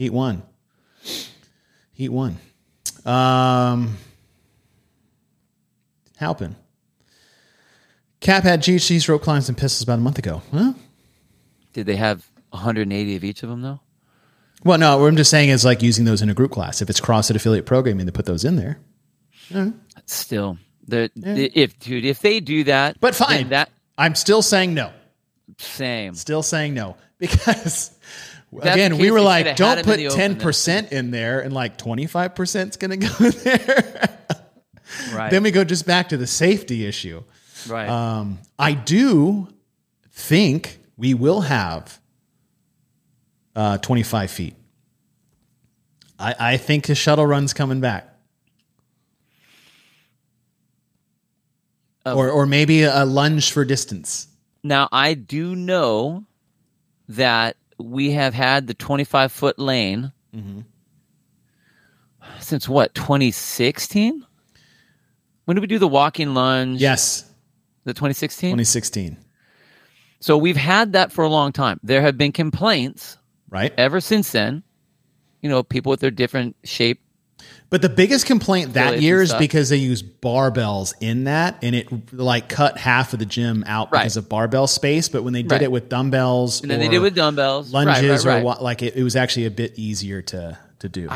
Halpin. Cap had GHDs, rope climbs, and pistols about a month ago. Huh? Did they have 180 of each of them, though? Well, no, what I'm just saying is like using those in a group class. If it's CrossFit affiliate programming, they put those in there. Yeah. Still, if they do that, but fine. I'm still saying no. Same. Still saying no because again, we were like, don't put 10% in there, and like 25% is going to go in there. Right. Then we go just back to the safety issue. Right. I do think we will have 25 feet. I think the shuttle run's coming back. Or maybe a lunge for distance. Now, I do know that we have had the 25-foot lane since what, 2016? When did we do the walking lunge? Yes. The 2016? 2016. So we've had that for a long time. There have been complaints ever since then. People with their different shape. But the biggest complaint that year is because they use barbells in that, and it like cut half of the gym out because of barbell space. But when they did it with dumbbells, and then they did it with dumbbells, lunges, or like it was actually a bit easier to do.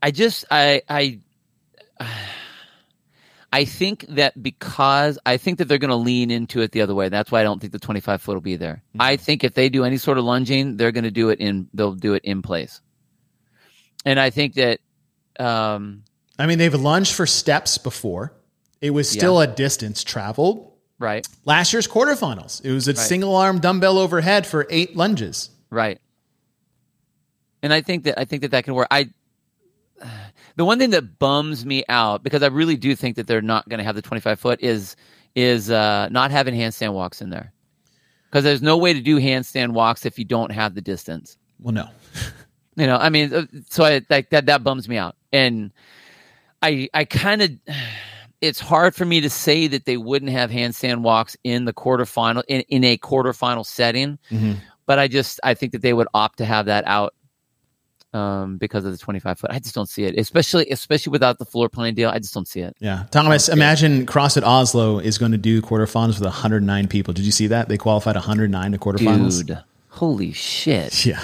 I think that because I think that they're going to lean into it the other way. That's why I don't think the 25 foot will be there. Mm-hmm. I think if they do any sort of lunging, they're going to do it they'll do it in place. And I think that, they've lunged for steps before. It was still a distance traveled. Right. Last year's quarterfinals, it was a single arm dumbbell overhead for 8 lunges. Right. And I think that can work. The one thing that bums me out, because I really do think that they're not going to have the 25 foot, is not having handstand walks in there. Because there's no way to do handstand walks if you don't have the distance. Well, no. So that bums me out. And I kind of, it's hard for me to say that they wouldn't have handstand walks in the quarterfinal, in a quarterfinal setting. Mm-hmm. But I think that they would opt to have that out. Because of the 25 foot. I just don't see it, especially without the floor plan deal. I just don't see it. Yeah. Thomas, imagine CrossFit Oslo is going to do quarterfinals with 109 people. Did you see that? They qualified 109 to quarterfinals. Dude, holy shit. Yeah.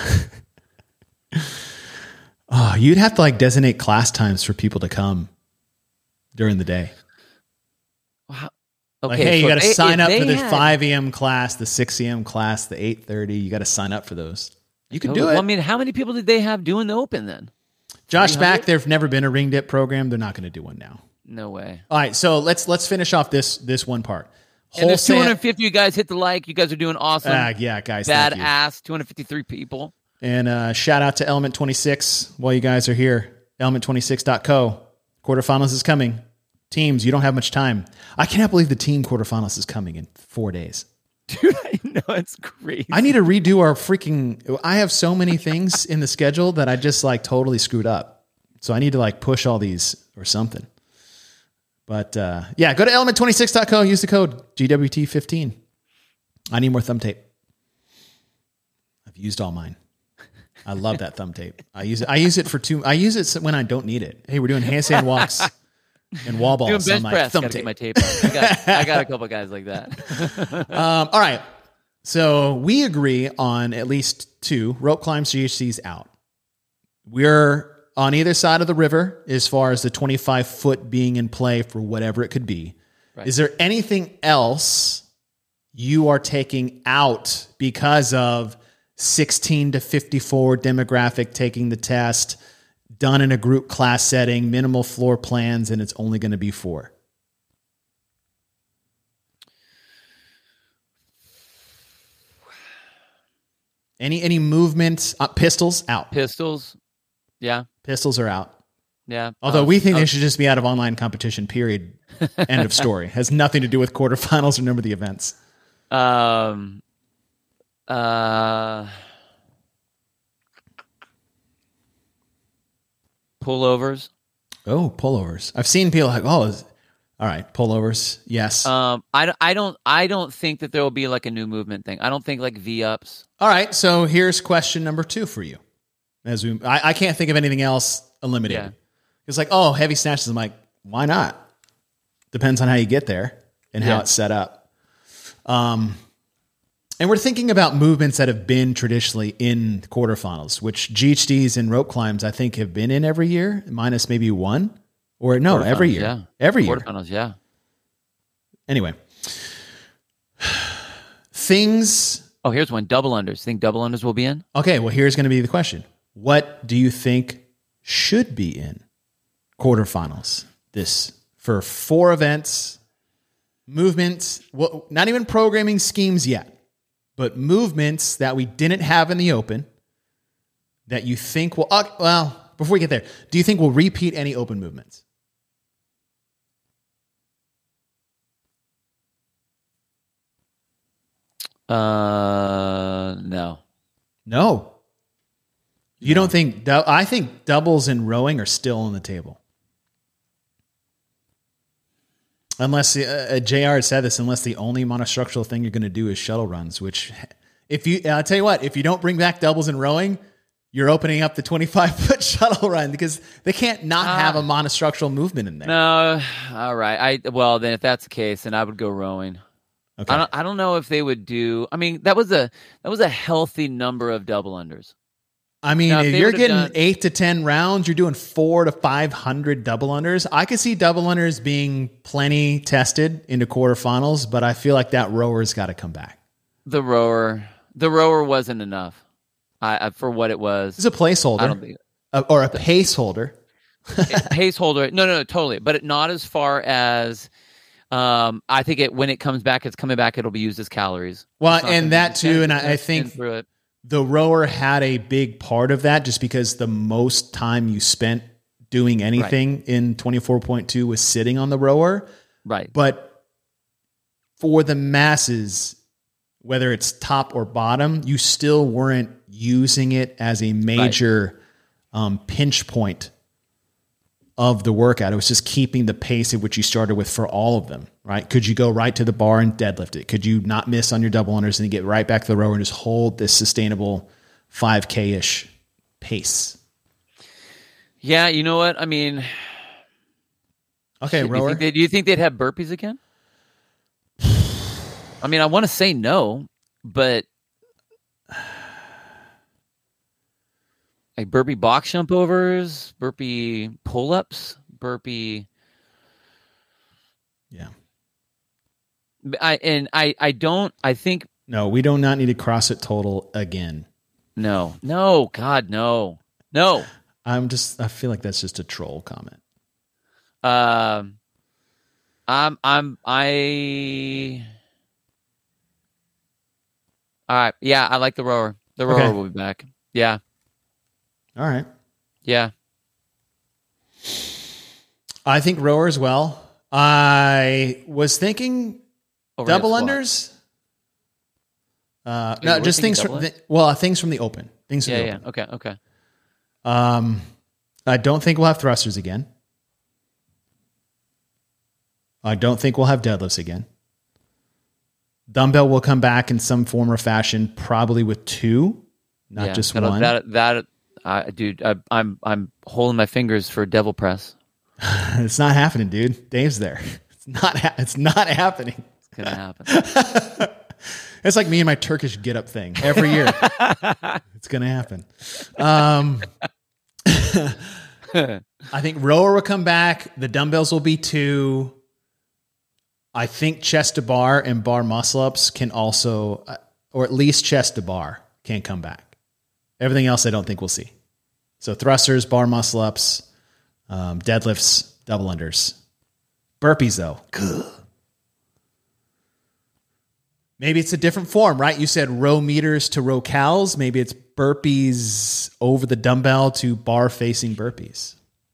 Oh, you'd have to designate class times for people to come during the day. Wow. Okay. Hey, you got to sign up for the 5 a.m. class, the 6 a.m. class, the 8:30. You got to sign up for those. You can do it. Well, how many people did they have doing the open then? Josh 300? Back, there've never been a ring dip program. They're not going to do one now. No way. All right, so let's finish off this one part. And there's 250 you guys hit the like. You guys are doing awesome. Yeah, guys. Badass. 253 people. And shout out to Element 26 while you guys are here. Element26.co. Quarterfinals is coming. Teams, you don't have much time. I cannot believe the team quarterfinals is coming in 4 days. Dude, I know. It's crazy. I need to redo our freaking... I have so many things in the schedule that I just like totally screwed up. So I need to like push all these or something. But yeah, go to element26.co. Use the code GWT15. I need more thumb tape. I've used all mine. I love that thumb tape. I use it when I don't need it. Hey, we're doing handstand walks and wall balls. Doing bench press. Gotta get my tape on. I got a couple guys like that. All right. So we agree on at least 2. Rope climbs, GHC's out. We're on either side of the river as far as the 25-foot being in play for whatever it could be. Right. Is there anything else you are taking out because of 16 to 54 demographic taking the test, done in a group class setting, minimal floor plans, and it's only going to be 4? Any movement? Pistols out. Pistols. Yeah. Pistols are out. Yeah. Although we think they should just be out of online competition, period. End of story. Has nothing to do with quarterfinals or number of the events. Pullovers. Oh, pullovers. I've seen people like, all right, pullovers. Yes. I don't think that there will be like a new movement thing. I don't think like V-ups. All right. So here's question number 2 for you. I can't think of anything else eliminated. Yeah. It's like, heavy snatches. I'm like, why not? Depends on how you get there and how it's set up. And we're thinking about movements that have been traditionally in quarterfinals, which GHDs and rope climbs, I think, have been in every year, minus maybe 1. Or no, every year. Yeah. Every year. Quarterfinals, yeah. Anyway. Things... Oh, here's one. Double unders. Think double unders will be in? Okay, well, here's going to be the question. What do you think should be in quarterfinals for 4 events, movements, not even programming schemes yet, but movements that we didn't have in the open that you think will, before we get there, do you think we'll repeat any open movements? No. No. You don't think... I think doubles and rowing are still on the table. Unless... JR said this, unless the only monostructural thing you're going to do is shuttle runs, which... I'll tell you what, if you don't bring back doubles and rowing, you're opening up the 25-foot shuttle run because they can't not have a monostructural movement in there. No. All right. Then if that's the case, then I would go rowing. Okay. I don't know if they would do... I mean, that was a healthy number of double unders. I mean, if you're getting 8 to 10 rounds, you're doing 400 to 500 double unders. I could see double unders being plenty tested into quarterfinals, but I feel like that rower's got to come back. The rower wasn't enough for what it was. It's a placeholder. I don't think, or a pace holder. Pace holder. No, totally. But not as far as I think when it comes back, it's coming back. It'll be used as calories. Well, and that too, and I think through it. The rower had a big part of that just because the most time you spent doing anything in 24.2 was sitting on the rower. Right. But for the masses, whether it's top or bottom, you still weren't using it as a major pinch point of the workout. It was just keeping the pace at which you started with for all of them, right? Could you go right to the bar and deadlift it? Could you not miss on your double unders and get right back to the rower and just hold this sustainable 5K-ish pace? Yeah, you know what? I mean... Okay, rower. Do you think they'd have burpees again? I mean, I want to say no, but... Like burpee box jump overs, burpee pull-ups, burpee. Yeah. I think. No, we do not need a CrossFit total again. No, God, no. I feel like that's just a troll comment. All right. Yeah, I like the rower. The rower will be back. Yeah. All right. Yeah. I think rower as well. I was thinking double unders. No, just things from things from the open. Things from the open. Okay. I don't think we'll have thrusters again. I don't think we'll have deadlifts again. Dumbbell will come back in some form or fashion, probably with 2, not just one. Dude, I'm holding my fingers for devil press. It's not happening, dude. Dave's there. It's not happening. It's gonna happen. It's like me and my Turkish get up thing every year. It's gonna happen. I think rower will come back. The dumbbells will be 2. I think chest to bar and bar muscle ups can also, or at least chest to bar can come back. Everything else I don't think we'll see. So thrusters, bar muscle ups, deadlifts, double unders. Burpees though. Maybe it's a different form, right? You said row meters to row cals. Maybe it's burpees over the dumbbell to bar facing burpees.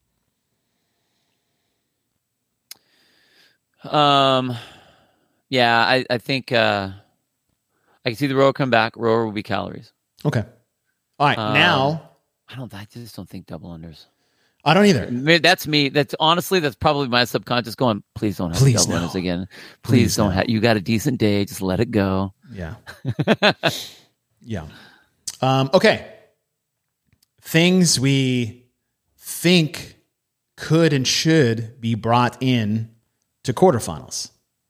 Yeah, I think I can see the rower come back. Rower will be calories. Okay. All right. Now I just don't think double unders. I don't either. That's me. That's probably my subconscious going, please don't have double unders again. Please don't have, you got a decent day. Just let it go. Yeah. Yeah. Okay. Things we think could and should be brought in to quarterfinals.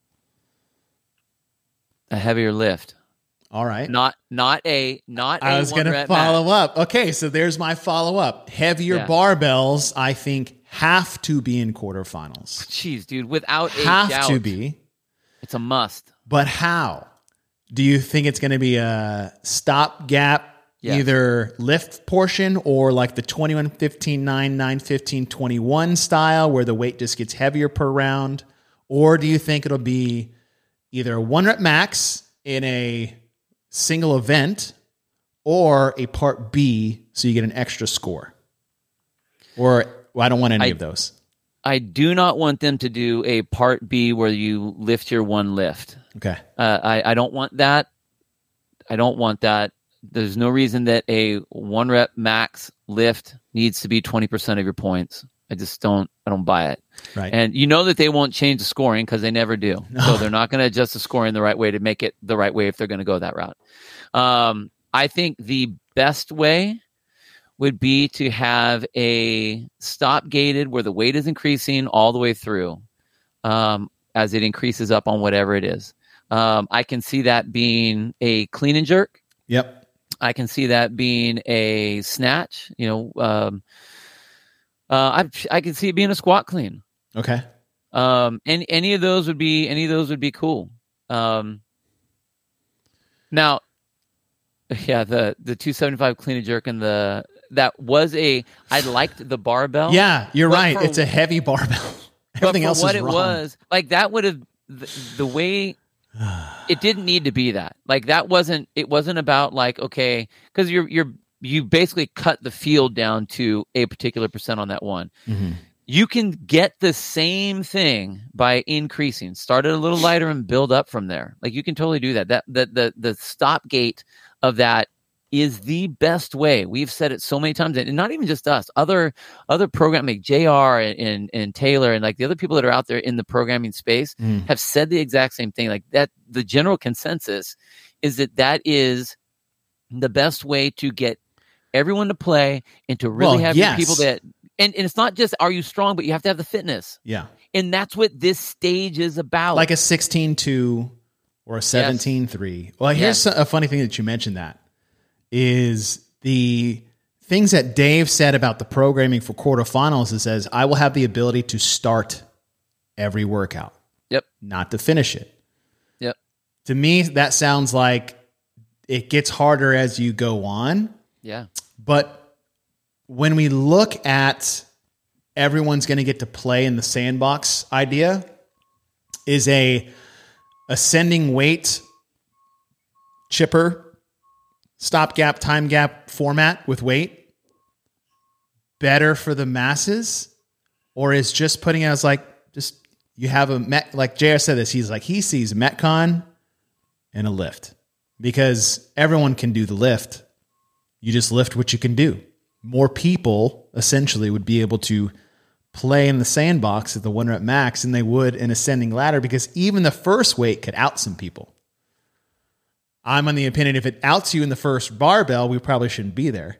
A heavier lift. All right. Not a I was going to follow up. Okay, so there's my follow up. Heavier barbells, I think, have to be in quarterfinals. Jeez, dude, without a doubt. Have to be. It's a must. But how? Do you think it's going to be a stopgap, either lift portion or like the 21, 15, 9, 9, 15, 21 style where the weight just gets heavier per round? Or do you think it'll be either a 1 rep max in a single event or a part B so you get an extra score? Or I don't want any of those. I do not want them to do a part B where you lift your one lift. Okay. I don't want that. I don't want that. There's no reason that a 1 rep max lift needs to be 20% of your points. I don't buy it. Right. And you know that they won't change the scoring because they never do. No. So they're not going to adjust the scoring the right way to make it the right way if they're going to go that route. I think the best way would be to have a stop gated where the weight is increasing all the way through as it increases up on whatever it is. I can see that being a clean and jerk. Yep. I can see that being a snatch, I can see it being a squat clean. Okay. And any of those would be cool. Now, the 275 clean and jerk and I liked the barbell. Yeah, you're right. It's a heavy barbell. Everything else is wrong. What it was, like that would have the way it didn't need to be that. Like it wasn't about like, okay, because you basically cut the field down to a particular percent on that one. Mm-hmm. You can get the same thing by increasing. Start it a little lighter and build up from there. Like you can totally do that. The stop gate of that is the best way. We've said it so many times, and not even just us. Other programming, JR and Taylor, and like the other people that are out there in the programming space have said the exact same thing. Like that, the general consensus is that is the best way to get everyone to play and to really have people that. And it's not just are you strong, but you have to have the fitness. Yeah. And that's what this stage is about. Like a 16-2 or a 17-3. Well, here's a funny thing that you mentioned that is the things that Dave said about the programming for quarterfinals. It says, I will have the ability to start every workout. Yep. Not to finish it. Yep. To me, that sounds like it gets harder as you go on. Yeah. But when we look at everyone's going to get to play in the sandbox idea is a ascending weight chipper stopgap, time gap format with weight better for the masses? Or is just putting it as like, just you have like JR said this, he's like, he sees Metcon and a lift because everyone can do the lift. You just lift what you can do. More people essentially would be able to play in the sandbox at the 1 rep max than they would in ascending ladder because even the first weight could out some people. I'm on the opinion if it outs you in the first barbell, we probably shouldn't be there.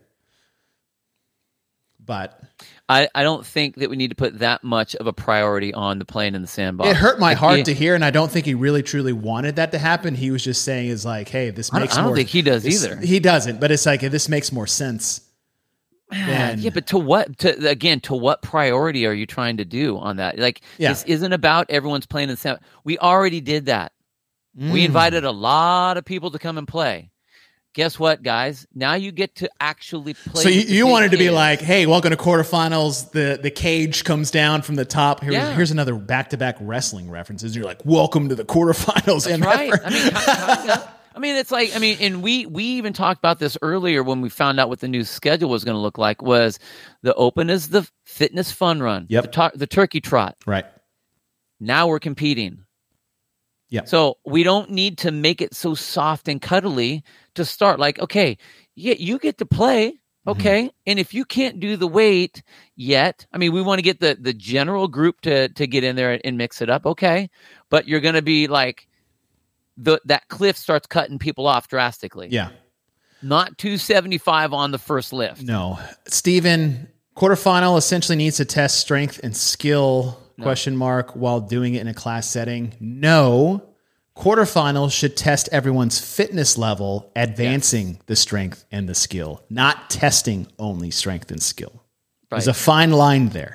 But I don't think that we need to put that much of a priority on the playing in the sandbox. It hurt my heart to hear, and I don't think he really truly wanted that to happen. He was just saying is like, hey, this makes more... I don't think he does either. He doesn't, but it's like, this makes more sense. Yeah, but to what priority are you trying to do on that? Like, this isn't about everyone's playing in the sandbox. We already did that. We invited a lot of people to come and play. Guess what, guys? Now you get to actually play. So you wanted to be like, hey, welcome to quarterfinals. The cage comes down from the top. Here's another back-to-back wrestling references. You're like, welcome to the quarterfinals. That's right. I mean, it's like, and we even talked about this earlier when we found out what the new schedule was going to look like. Was the Open is the fitness fun run. Yep. The turkey trot. Right. Now we're competing. Yeah. So we don't need to make it so soft and cuddly to start. Like, okay, you get to play. Okay. And if you can't do the weight yet, we want to get the general group to get in there and mix it up. Okay. But you're going to be like, that cliff starts cutting people off drastically. Yeah. Not 275 on the first lift. No. Steven, quarterfinal essentially needs to test strength and skill, ? While doing it in a class setting. No. Quarterfinals should test everyone's fitness level, advancing the strength and the skill, not testing only strength and skill. Right. There's a fine line there.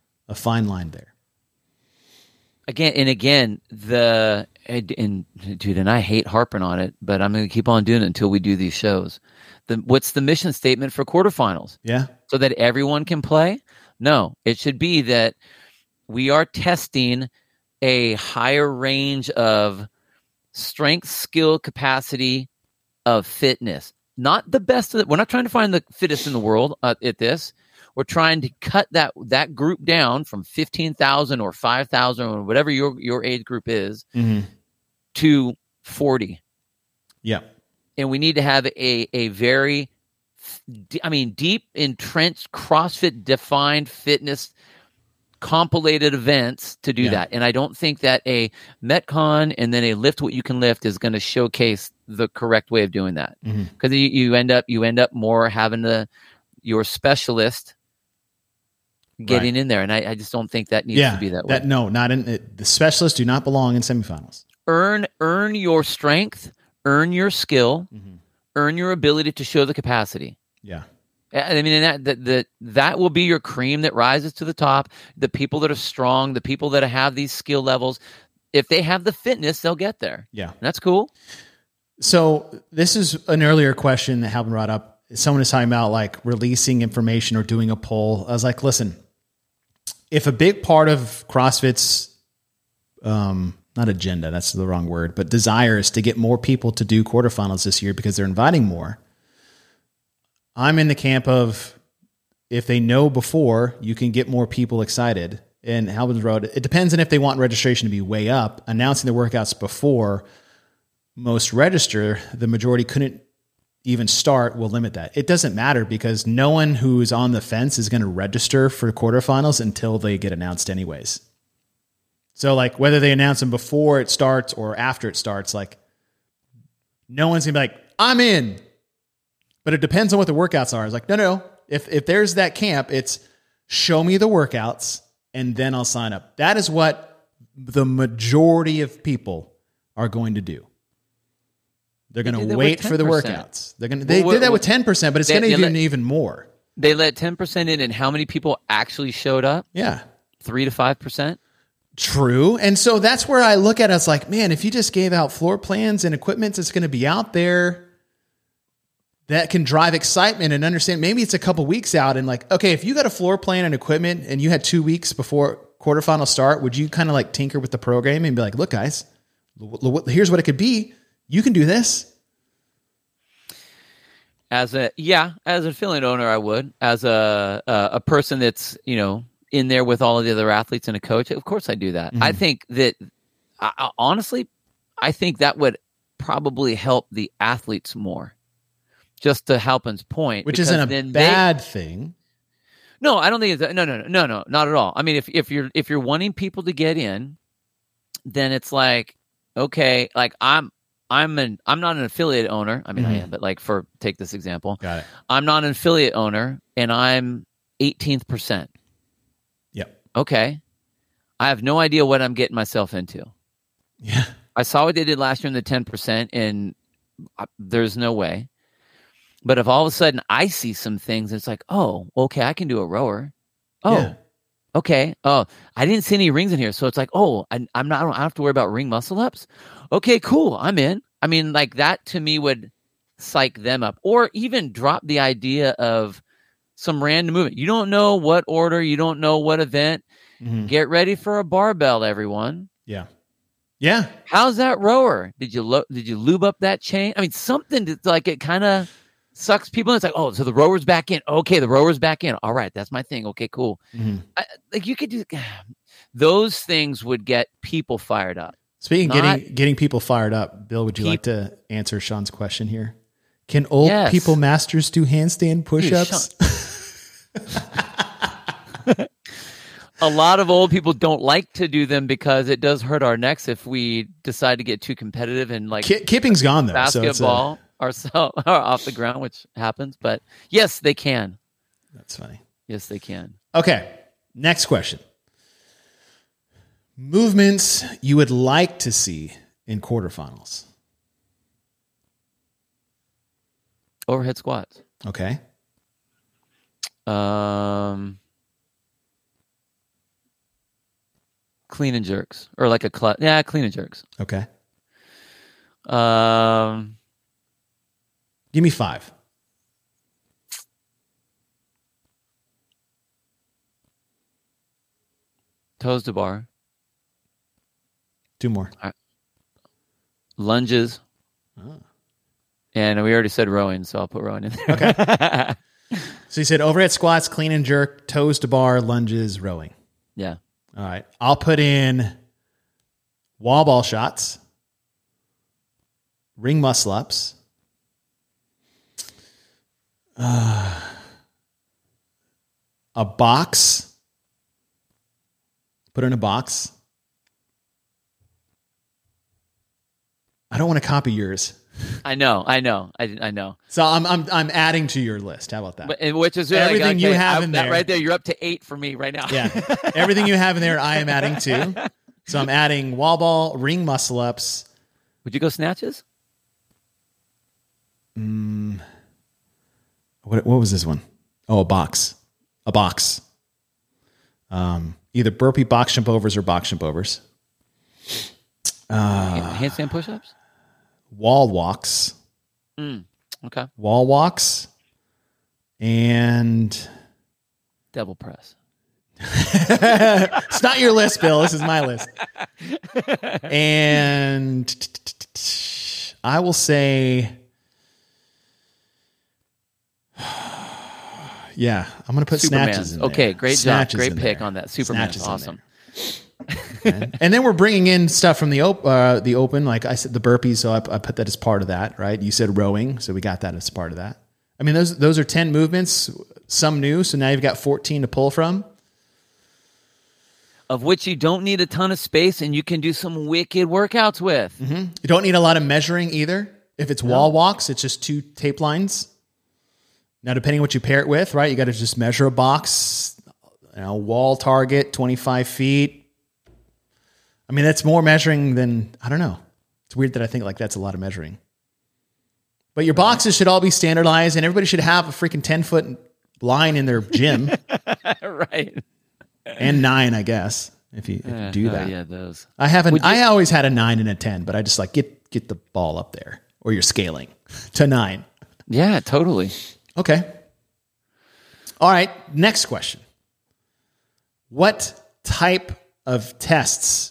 Again, dude, and I hate harping on it, but I'm going to keep on doing it until we do these shows. What's the mission statement for quarterfinals? Yeah. So that everyone can play? No, it should be that we are testing a higher range of strength, skill, capacity of fitness. Not the best of it. We're not trying to find the fittest in the world at this. We're trying to cut that group down from 15,000 or 5,000 or whatever your age group is to 40. Yeah. And we need to have a very, deep, entrenched, CrossFit defined fitness compilated events to do that. And I don't think that a Metcon and then a lift what you can lift is going to showcase the correct way of doing that. Because you end up more having your specialist getting in there, and I just don't think that needs to be that way. The specialists do not belong in semifinals. Earn your strength, earn your skill, earn your ability to show the capacity. Yeah, that will be your cream that rises to the top. The people that are strong, the people that have these skill levels, if they have the fitness, they'll get there. Yeah, and that's cool. So this is an earlier question that Halvin brought up. Someone is talking about like releasing information or doing a poll. I was like, listen, if a big part of CrossFit's, not agenda, that's the wrong word, but desire is to get more people to do quarterfinals this year because they're inviting more. I'm in the camp of if they know before, you can get more people excited. And Halvin's wrote, it depends on if they want registration to be way up. Announcing the workouts before most register, the majority couldn't even start will limit that. It doesn't matter because no one who's on the fence is going to register for quarterfinals until they get announced anyways. So like whether they announce them before it starts or after it starts, like no one's gonna be like, I'm in. But it depends on what the workouts are. It's like, no. If there's that camp, it's show me the workouts and then I'll sign up. That is what the majority of people are going to do. They're going to wait for the workouts. They did that with 10%, but it's going to be even more. They let 10% in, and how many people actually showed up? Yeah. 3 to 5%. True. And so that's where I look at it. It's like, man, if you just gave out floor plans and equipment that's going to be out there that can drive excitement and understand, maybe it's a couple weeks out and like, okay, if you got a floor plan and equipment and you had 2 weeks before quarterfinal start, would you kind of like tinker with the program and be like, look, guys, here's what it could be. You can do this. As an affiliate owner, I would. As a person that's, in there with all of the other athletes and a coach, of course I do that. I think that, honestly, I think that would probably help the athletes more. Just to Halpin's point, which isn't a bad thing. No, I don't think it's no, not at all. I mean, if you're wanting people to get in, then it's like, okay, like I'm not an affiliate owner. I mean, I am, but like take this example. Got it. I'm not an affiliate owner, and I'm 18%. Yep. Okay. I have no idea what I'm getting myself into. Yeah. I saw what they did last year in the 10%, and there's no way. But if all of a sudden I see some things, it's like, oh, okay, I can do a rower. Oh, yeah. Okay. Oh, I didn't see any rings in here. So it's like, oh, I don't have to worry about ring muscle ups. Okay, cool. I'm in. I mean, like that to me would psych them up, or even drop the idea of some random movement. You don't know what order, you don't know what event. Get ready for a barbell, everyone. Yeah. Yeah. How's that rower? Did you lube up that chain? I mean, something to, like, it kind of sucks people. It's like, oh, so the rower's back in. Okay, the rower's back in. All right, that's my thing. Okay, cool. Like you could do those things would get people fired up. Speaking of getting people fired up, Bill, would you like to answer Sean's question here? Can old people masters do handstand push-ups? A lot of old people don't like to do them because it does hurt our necks if we decide to get too competitive and like kipping's gone though. Basketball. So ourselves off the ground, which happens, but yes, they can. That's funny. Yes, they can. Okay. Next question. Movements you would like to see in quarterfinals. Overhead squats. Okay. Clean and jerks, or like a clutch. Yeah, clean and jerks. Okay. Give me 5. Toes to bar. 2 more. Lunges. Oh. And we already said rowing, so I'll put rowing in there. Okay. So you said overhead squats, clean and jerk, toes to bar, lunges, rowing. Yeah. All right. I'll put in wall ball shots, ring muscle ups, a box. Put in a box. I don't want to copy yours. I know. I know. So I'm adding to your list. How about that? Which is everything you have in there right there. You're up to 8 for me right now. Yeah, everything you have in there, I am adding to. So I'm adding wall ball, ring muscle ups. Would you go snatches? What was this one? Oh, a box. Either burpee box jump overs or box jump overs. Handstand push-ups? Wall walks. Okay. Wall walks. And devil press. It's not your list, Bill. This is my list. And I will say, yeah, I'm going to put snatches in there. Okay, great job. Great pick on that. Superman. Awesome. And then we're bringing in stuff from the open, like I said, the burpees. So I put that as part of that, right? You said rowing, so we got that as part of that. I mean, those are 10 movements, some new. So now you've got 14 to pull from. Of which you don't need a ton of space, and you can do some wicked workouts with. You don't need a lot of measuring either. If it's wall walks, it's just 2 tape lines. Now, depending on what you pair it with, right? You got to just measure a box, wall target, 25 feet. I mean, that's more measuring than, I don't know. It's weird that I think like that's a lot of measuring. But your boxes should all be standardized, and everybody should have a freaking 10-foot line in their gym. Right. And 9, I guess, if you do that. Yeah, those. I always had a 9 and a 10, but I just like get the ball up there, or you're scaling to 9. Yeah, totally. Okay. All right. Next question. What type of tests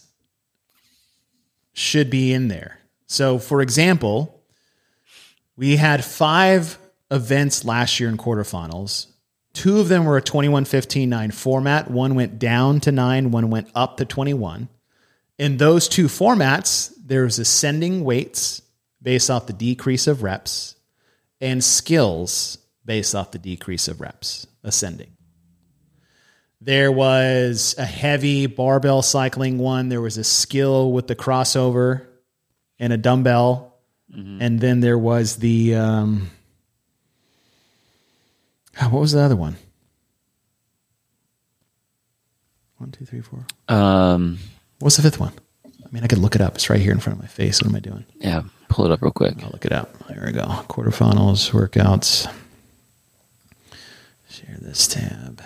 should be in there? So, for example, we had 5 events last year in quarterfinals. 2 of them were a 21-15-9 format. One went down to 9. One went up to 21. In those 2 formats, there's ascending weights based off the decrease of reps and skills based off the decrease of reps, ascending. There was a heavy barbell cycling one. There was a skill with the crossover and a dumbbell. Mm-hmm. And then there was the... what was the other one? 1, 2, 3, 4. What's the 5th one? I mean, I could look it up. It's right here in front of my face. What am I doing? Yeah, pull it up real quick. I'll look it up. There we go. Quarterfinals, workouts. Share this tab.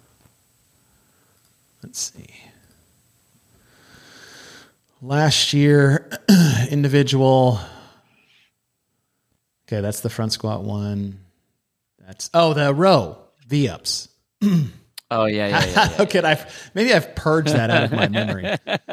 Let's see. Last year, individual. Okay, that's the front squat one. The row V-ups. Oh yeah. How could maybe I've purged that out of my memory.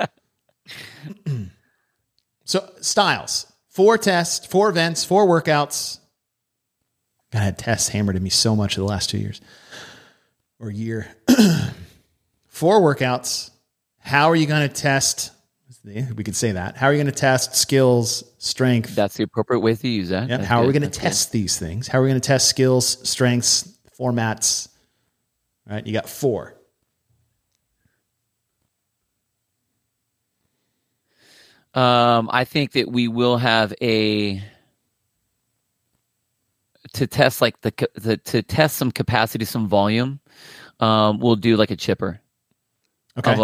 So styles, 4 tests, 4 events, 4 workouts. God, I had tests hammered at me so much in the last 2 years or year. 4 workouts. How are you going to test? We could say that. How are you going to test skills, strength? That's the appropriate way to use that. Yeah. How are we going to test these things? How are we going to test skills, strengths, formats? All right, you got 4. I think that we will have to test like to test some capacity, some volume. We'll do like a chipper. Okay.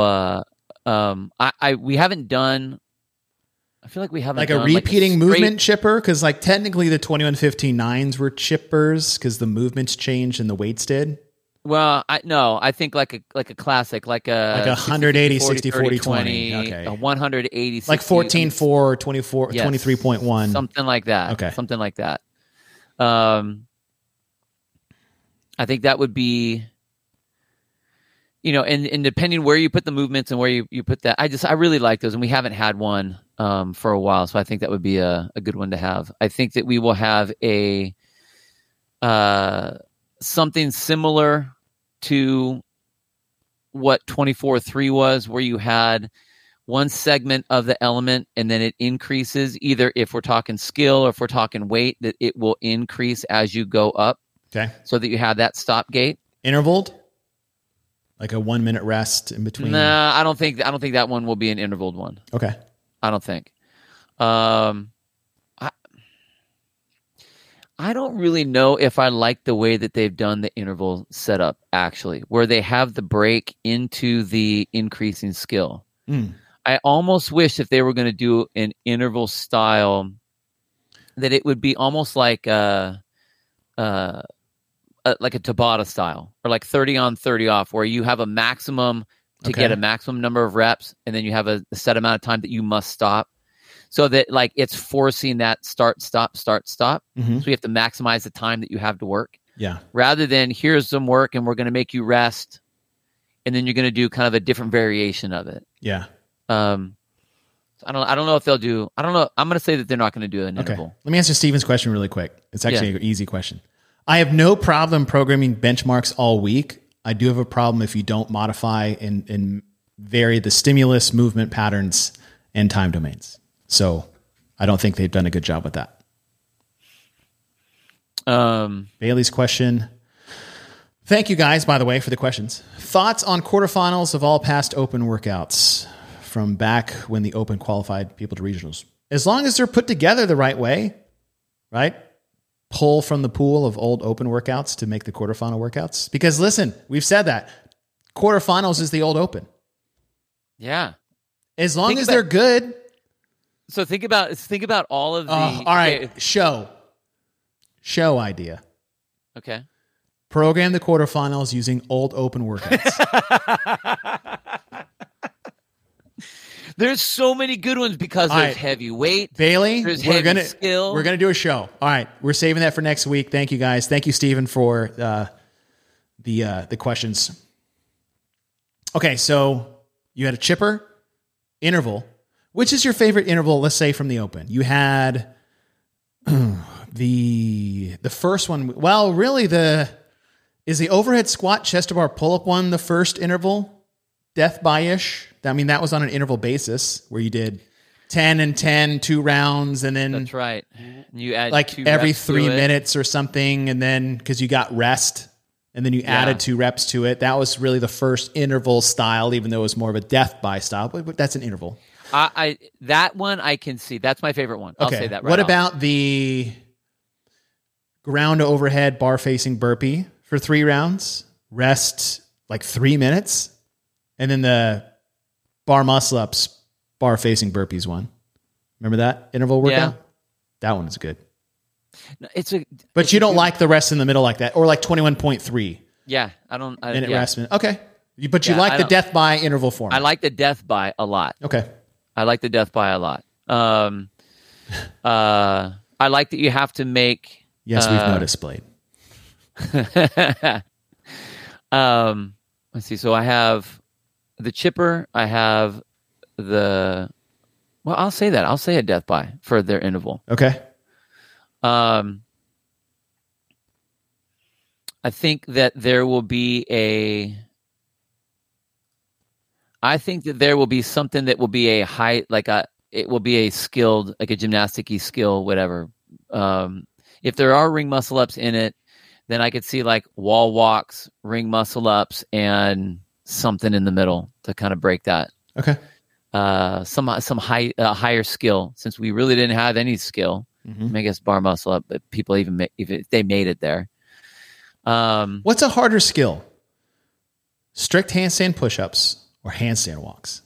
We haven't done. I feel like we haven't like done a repeating like a movement chipper, because like technically the 21-15-9s were chippers because the movements changed and the weights did. Well, I think like a classic, like a 180, 60, 40, 20. Okay. A 180, 60, like 14-4, 24, yes, 23.1. Something like that. Okay. Something like that. I think that would be, and depending where you put the movements and where you put that, I really like those, and we haven't had one for a while, so I think that would be a good one to have. I think that we will have a something similar to what 24-3 was, where you had one segment of the element and then it increases, either if we're talking skill or if we're talking weight, that it will increase as you go up. Okay. So that you have that stop gate. Intervaled? Like a 1 minute rest in between? Nah, I don't think that one will be an intervaled one. Okay. I don't think. I don't really know if I like the way that they've done the interval setup, actually, where they have the break into the increasing skill. I almost wish if they were going to do an interval style that it would be almost like a Tabata style, or like 30 on, 30 off, where you have a maximum to get a maximum number of reps, and then you have a set amount of time that you must stop. So that like it's forcing that start, stop. Mm-hmm. So you have to maximize the time that you have to work. Yeah. Rather than here's some work and we're going to make you rest, and then you're going to do kind of a different variation of it. Yeah. I don't know if they'll do. I don't know. I'm going to say that they're not going to do an interval. Let me answer Steven's question really quick. It's actually an easy question. I have no problem programming benchmarks all week. I do have a problem if you don't modify and vary the stimulus, movement patterns, and time domains. So I don't think they've done a good job with that. Bailey's question. Thank you guys, by the way, for the questions. Thoughts on quarterfinals of all past open workouts from back when the open qualified people to regionals? As long as they're put together the right way, right? Pull from the pool of old open workouts to make the quarterfinal workouts. Because listen, we've said that quarterfinals is the old open. Yeah. As long as they're good. So think about all of the. All right, show idea. Okay. Program the quarterfinals using old open workouts. There's so many good ones because there's heavy weight. Bailey, there's skill. We're gonna do a show. All right, we're saving that for next week. Thank you guys. Thank you, Stephen, for the questions. Okay, so you had a chipper interval. Which is your favorite interval, let's say, from the open? You had The first one, well, really is the overhead squat chest to bar pull-up one the first interval? Death by-ish? I mean, that was on an interval basis where you did 10 and 10, 2 rounds, and then... That's right. You add like every 3 minutes or something, and then because you got rest, and then you added 2 reps to it. That was really the first interval style, even though it was more of a death by style, but that's an interval. That one I can see. That's my favorite one. I'll say that right What off. about the ground to overhead bar facing burpee for 3 rounds? Rest like 3 minutes, and then the bar muscle ups bar facing burpees one. Remember that interval workout? Yeah. That one is good. But you don't like the rest in the middle like that, or like 21.3. Yeah, I don't. Minute rest. Okay, but you like the death by interval form. I like the death by a lot. Okay, I like the death by a lot. I like that you have to make. Yes, we've noticed, Blade. Let's see. So I have the chipper. I have the. Well, I'll say that. I'll say a death by for their interval. Okay. I think that there will be something that will be a high, it will be a skilled, like a gymnastic-y skill, whatever. If there are ring muscle ups in it, then I could see like wall walks, ring muscle ups, and something in the middle to kind of break that. Okay. Some higher skill, since we really didn't have any skill. Mm-hmm. I guess bar muscle up, but people even if they made it there. What's a harder skill? Strict handstand push-ups or handstand walks?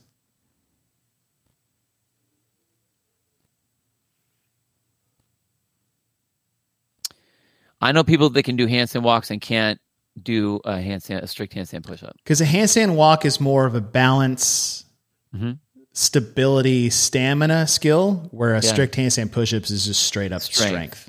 I know people that can do handstand walks and can't do a strict handstand push-up. Because a handstand walk is more of a balance, stability, stamina skill, where a strict handstand push-ups is just straight up strength.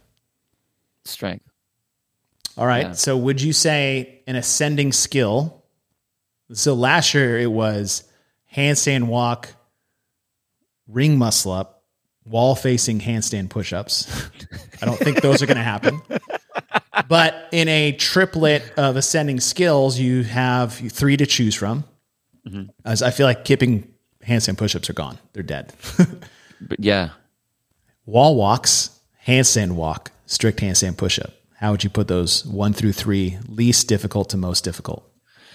All right. Yeah. So would you say an ascending skill? So last year it was handstand walk, ring muscle up, wall facing handstand push-ups. I don't think those are going to happen. But in a triplet of ascending skills, you have 3 to choose from. Mm-hmm. As I feel like kipping handstand push-ups are gone. They're dead. But yeah. Wall walks, handstand walk, strict handstand push-up. How would you put those 1 through 3, least difficult to most difficult?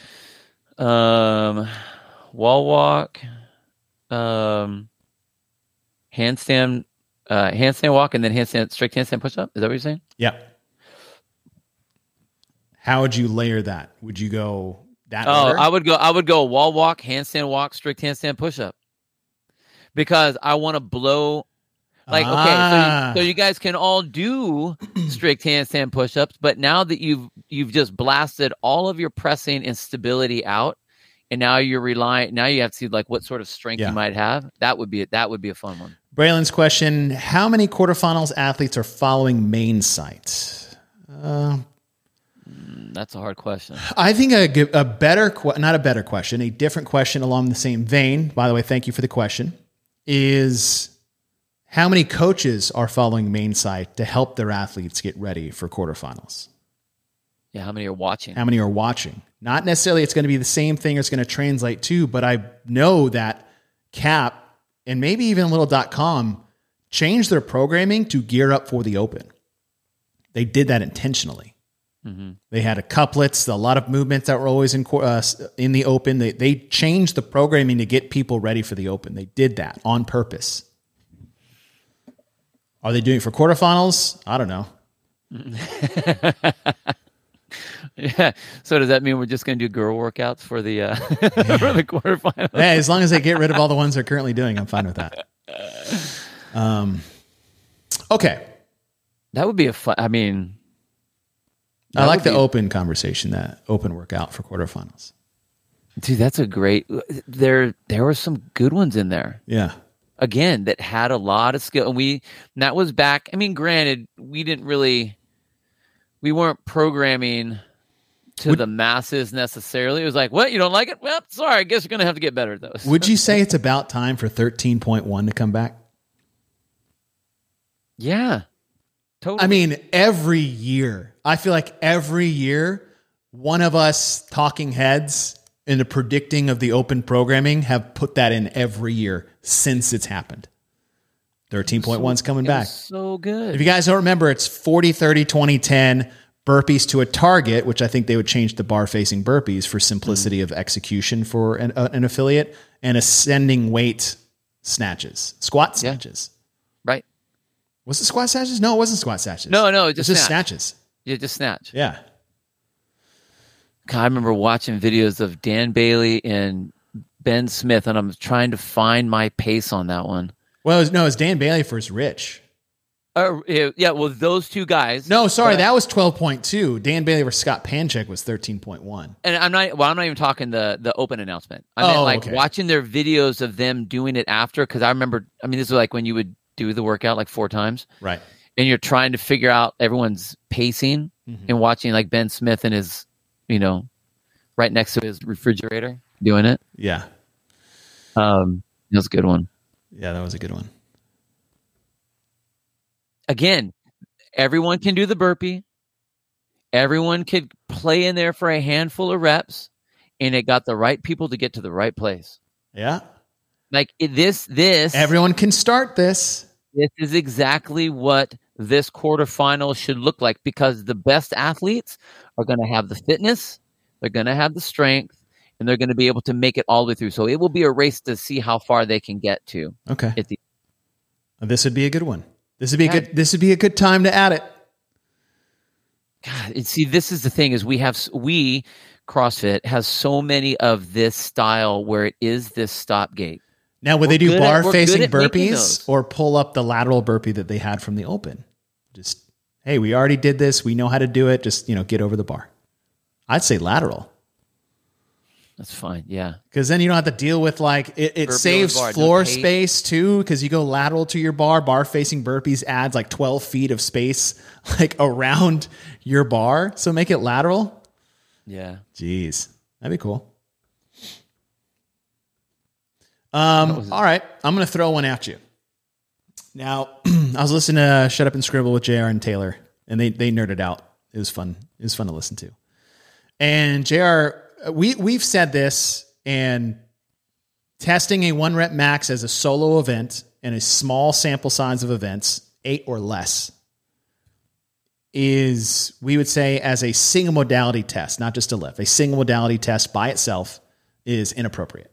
Wall walk, handstand walk, and then strict handstand push-up. Is that what you're saying? Yeah. How would you layer that? Would you go that order? I would go wall walk, handstand walk, strict handstand push-up. Because I want to blow. So you guys can all do strict handstand push-ups, but now that you've just blasted all of your pressing and stability out, and now you're relying. Now you have to see like what sort of strength you might have. That would be a fun one. Braylon's question: how many quarterfinals athletes are following main site? That's a hard question. I think a different question along the same vein. By the way, thank you for the question. Is how many coaches are following main site to help their athletes get ready for quarterfinals? Yeah, how many are watching? Not necessarily it's going to be the same thing or it's going to translate to, but I know that CAP and maybe even Little.com changed their programming to gear up for the Open. They did that intentionally. Mm-hmm. They had couplets, a lot of movements that were always in the Open. They changed the programming to get people ready for the Open. They did that on purpose. Are they doing it for quarterfinals? I don't know. Yeah. So does that mean we're just going to do girl workouts for the for the quarterfinals? Yeah, as long as they get rid of all the ones they're currently doing, I'm fine with that. Okay. That would be a fun. I mean, I like the open conversation, that open workout for quarterfinals. Dude, that's a great. There were some good ones in there. Yeah. Again, that had a lot of skill, and that was back. I mean, granted, we weren't programming to the masses necessarily. It was like, what? You don't like it? Well, sorry. I guess you're going to have to get better at those. Would you say it's about time for 13.1 to come back? Yeah. Totally. I mean, every year, I feel like every year, one of us talking heads in the predicting of the open programming have put that in every year since it's happened. 13.1's coming back. So good. If you guys don't remember, it's 40, 30, 20, 10 burpees to a target, which I think they would change to bar facing burpees for simplicity of execution for an affiliate, and ascending weight snatches, squat snatches. Right. Was it squat snatches? No, it wasn't squat snatches. No, it's just snatches. Yeah, just snatch. Yeah. God, I remember watching videos of Dan Bailey and Ben Smith, and I'm trying to find my pace on that one. Well, it was Dan Bailey versus Rich. Yeah, well, those two guys. No, sorry, that was 12.2. Dan Bailey versus Scott Panchik was 13.1. And I'm not even talking the open announcement. I meant watching their videos of them doing it after, because I remember, this was like when you would do the workout like 4 times. Right. And you're trying to figure out everyone's pacing and watching like Ben Smith and his, right next to his refrigerator doing it. Yeah. That was a good one. Yeah, that was a good one. Again, everyone can do the burpee. Everyone could play in there for a handful of reps, and it got the right people to get to the right place. Yeah. Like this. Everyone can start this. This is exactly what this quarterfinal should look like, because the best athletes are going to have the fitness, they're going to have the strength, and they're going to be able to make it all the way through. So it will be a race to see how far they can get to. Okay. This would be a good one. This would be a good time to add it. God, see, this is the thing: is we CrossFit has so many of this style where it is this stopgate. Now, would they do bar facing burpees or pull up the lateral burpee that they had from the open? Just, hey, we already did this. We know how to do it. Just, get over the bar. I'd say lateral. That's fine. Yeah. Because then you don't have to deal with it saves floor space too. Because you go lateral to your bar facing burpees adds like 12 feet of space around your bar. So make it lateral. Yeah. Jeez. That'd be cool. All right. I'm going to throw one at you. Now, I was listening to Shut Up and Scribble with JR and Taylor, and they nerded out. It was fun. It was fun to listen to. And JR, we've said this, and testing a 1 rep max as a solo event and a small sample size of events, 8 or less, is, we would say, as a single modality test, not just a lift, a single modality test by itself is inappropriate.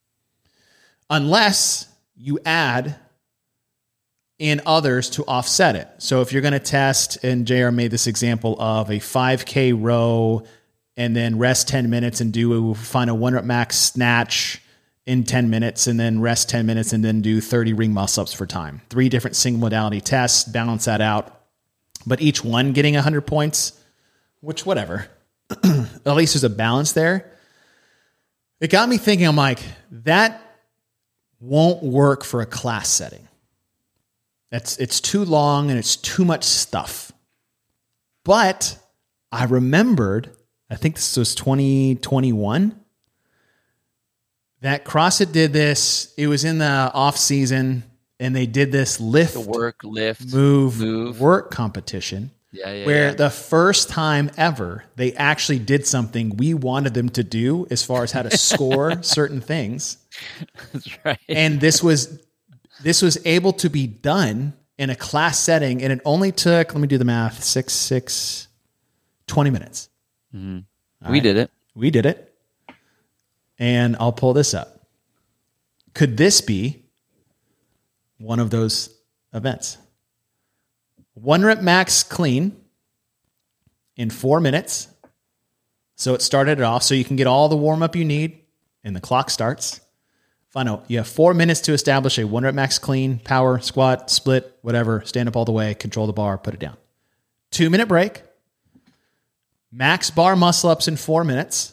Unless you add in others to offset it. So if you're going to test, and JR made this example of a 5K row and then rest 10 minutes and find a 1 rep max snatch in 10 minutes and then rest 10 minutes and then do 30 ring muscle ups for time. 3 different single modality tests, balance that out. But each one getting 100 points, which whatever. At least there's a balance there. It got me thinking, I'm like, that won't work for a class setting. It's too long and it's too much stuff. But I remembered, I think this was 2021, that CrossFit did this. It was in the off season, and they did this lift move work competition. Where the first time ever they actually did something we wanted them to do as far as how to score certain things. That's right. And this was able to be done in a class setting, and it only took, let me do the math, 20 minutes. Mm-hmm. We did it. And I'll pull this up. Could this be one of those events? 1 rep max clean in 4 minutes. So it started it off so you can get all the warm up you need, and the clock starts. Final. You have 4 minutes to establish a 1 rep max clean, power, squat, split, whatever, stand up all the way, control the bar, put it down. 2 minute break. Max bar muscle ups in 4 minutes.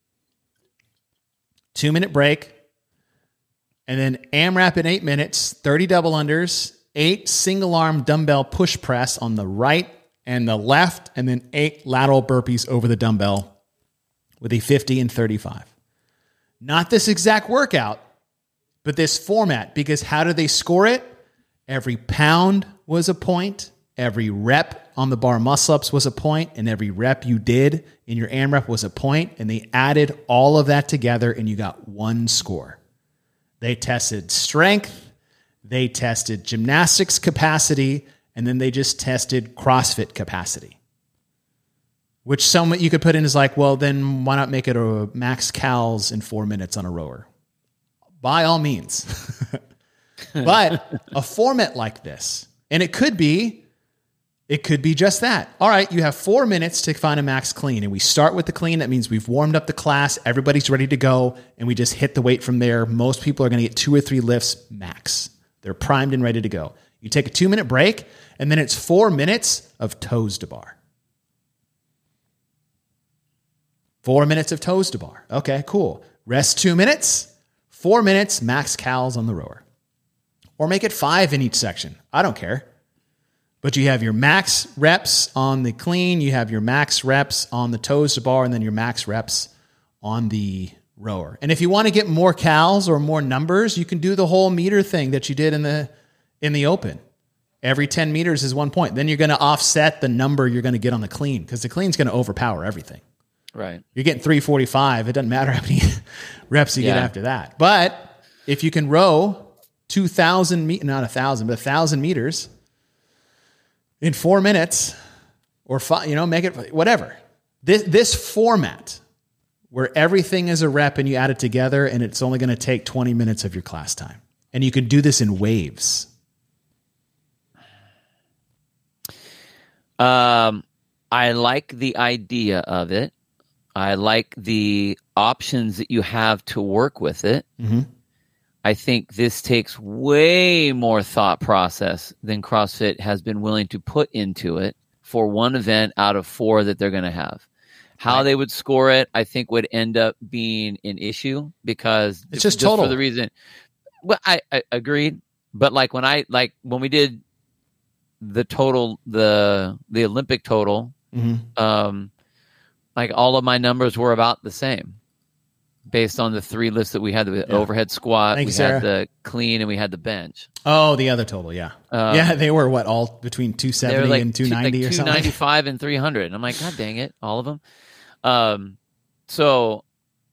2 minute break. And then AMRAP in 8 minutes, 30 double unders, 8 single arm dumbbell push press on the right and the left, and then 8 lateral burpees over the dumbbell with a 50 and 35. Not this exact workout, but this format, because how do they score it? Every pound was a point. Every rep on the bar muscle-ups was a point, and every rep you did in your AMRAP was a point, and they added all of that together, and you got one score. They tested strength, they tested gymnastics capacity, and then they just tested CrossFit capacity. Which some you could put in as like, well, then why not make it a max cals in 4 minutes on a rower? By all means. But a format like this, and it could be just that. All right, you have 4 minutes to find a max clean, and we start with the clean. That means we've warmed up the class, everybody's ready to go, and we just hit the weight from there. Most people are going to get 2 or 3 lifts max. They're primed and ready to go. You take a 2-minute break, and then it's 4 minutes of toes to bar. 4 minutes of toes to bar. Okay, cool. Rest 2 minutes, 4 minutes, max cals on the rower. Or make it 5 in each section. I don't care. But you have your max reps on the clean, you have your max reps on the toes to bar, and then your max reps on the rower. And if you want to get more cals or more numbers, you can do the whole meter thing that you did in the open. Every 10 meters is 1 point. Then you're going to offset the number you're going to get on the clean, because the clean's going to overpower everything. Right. You're getting 345. It doesn't matter how many reps you get after that. But if you can row 2,000 meters, not 1,000, but 1,000 meters in 4 minutes, or make it whatever. This format where everything is a rep and you add it together, and it's only going to take 20 minutes of your class time. And you can do this in waves. I like the idea of it. I like the options that you have to work with it. Mm-hmm. I think this takes way more thought process than CrossFit has been willing to put into it for one event out of 4 that they're going to have. How they would score it, I think, would end up being an issue, because it's just total for the reason. Well, I agreed, but when we did the total, the Olympic total, mm-hmm. All of my numbers were about the same, based on the 3 lifts that we had: the overhead squat, had the clean, and we had the bench. Oh, the other total, yeah. They were all between 270 and 290 or something? 295 and 300. And I'm like, God dang it, all of them. So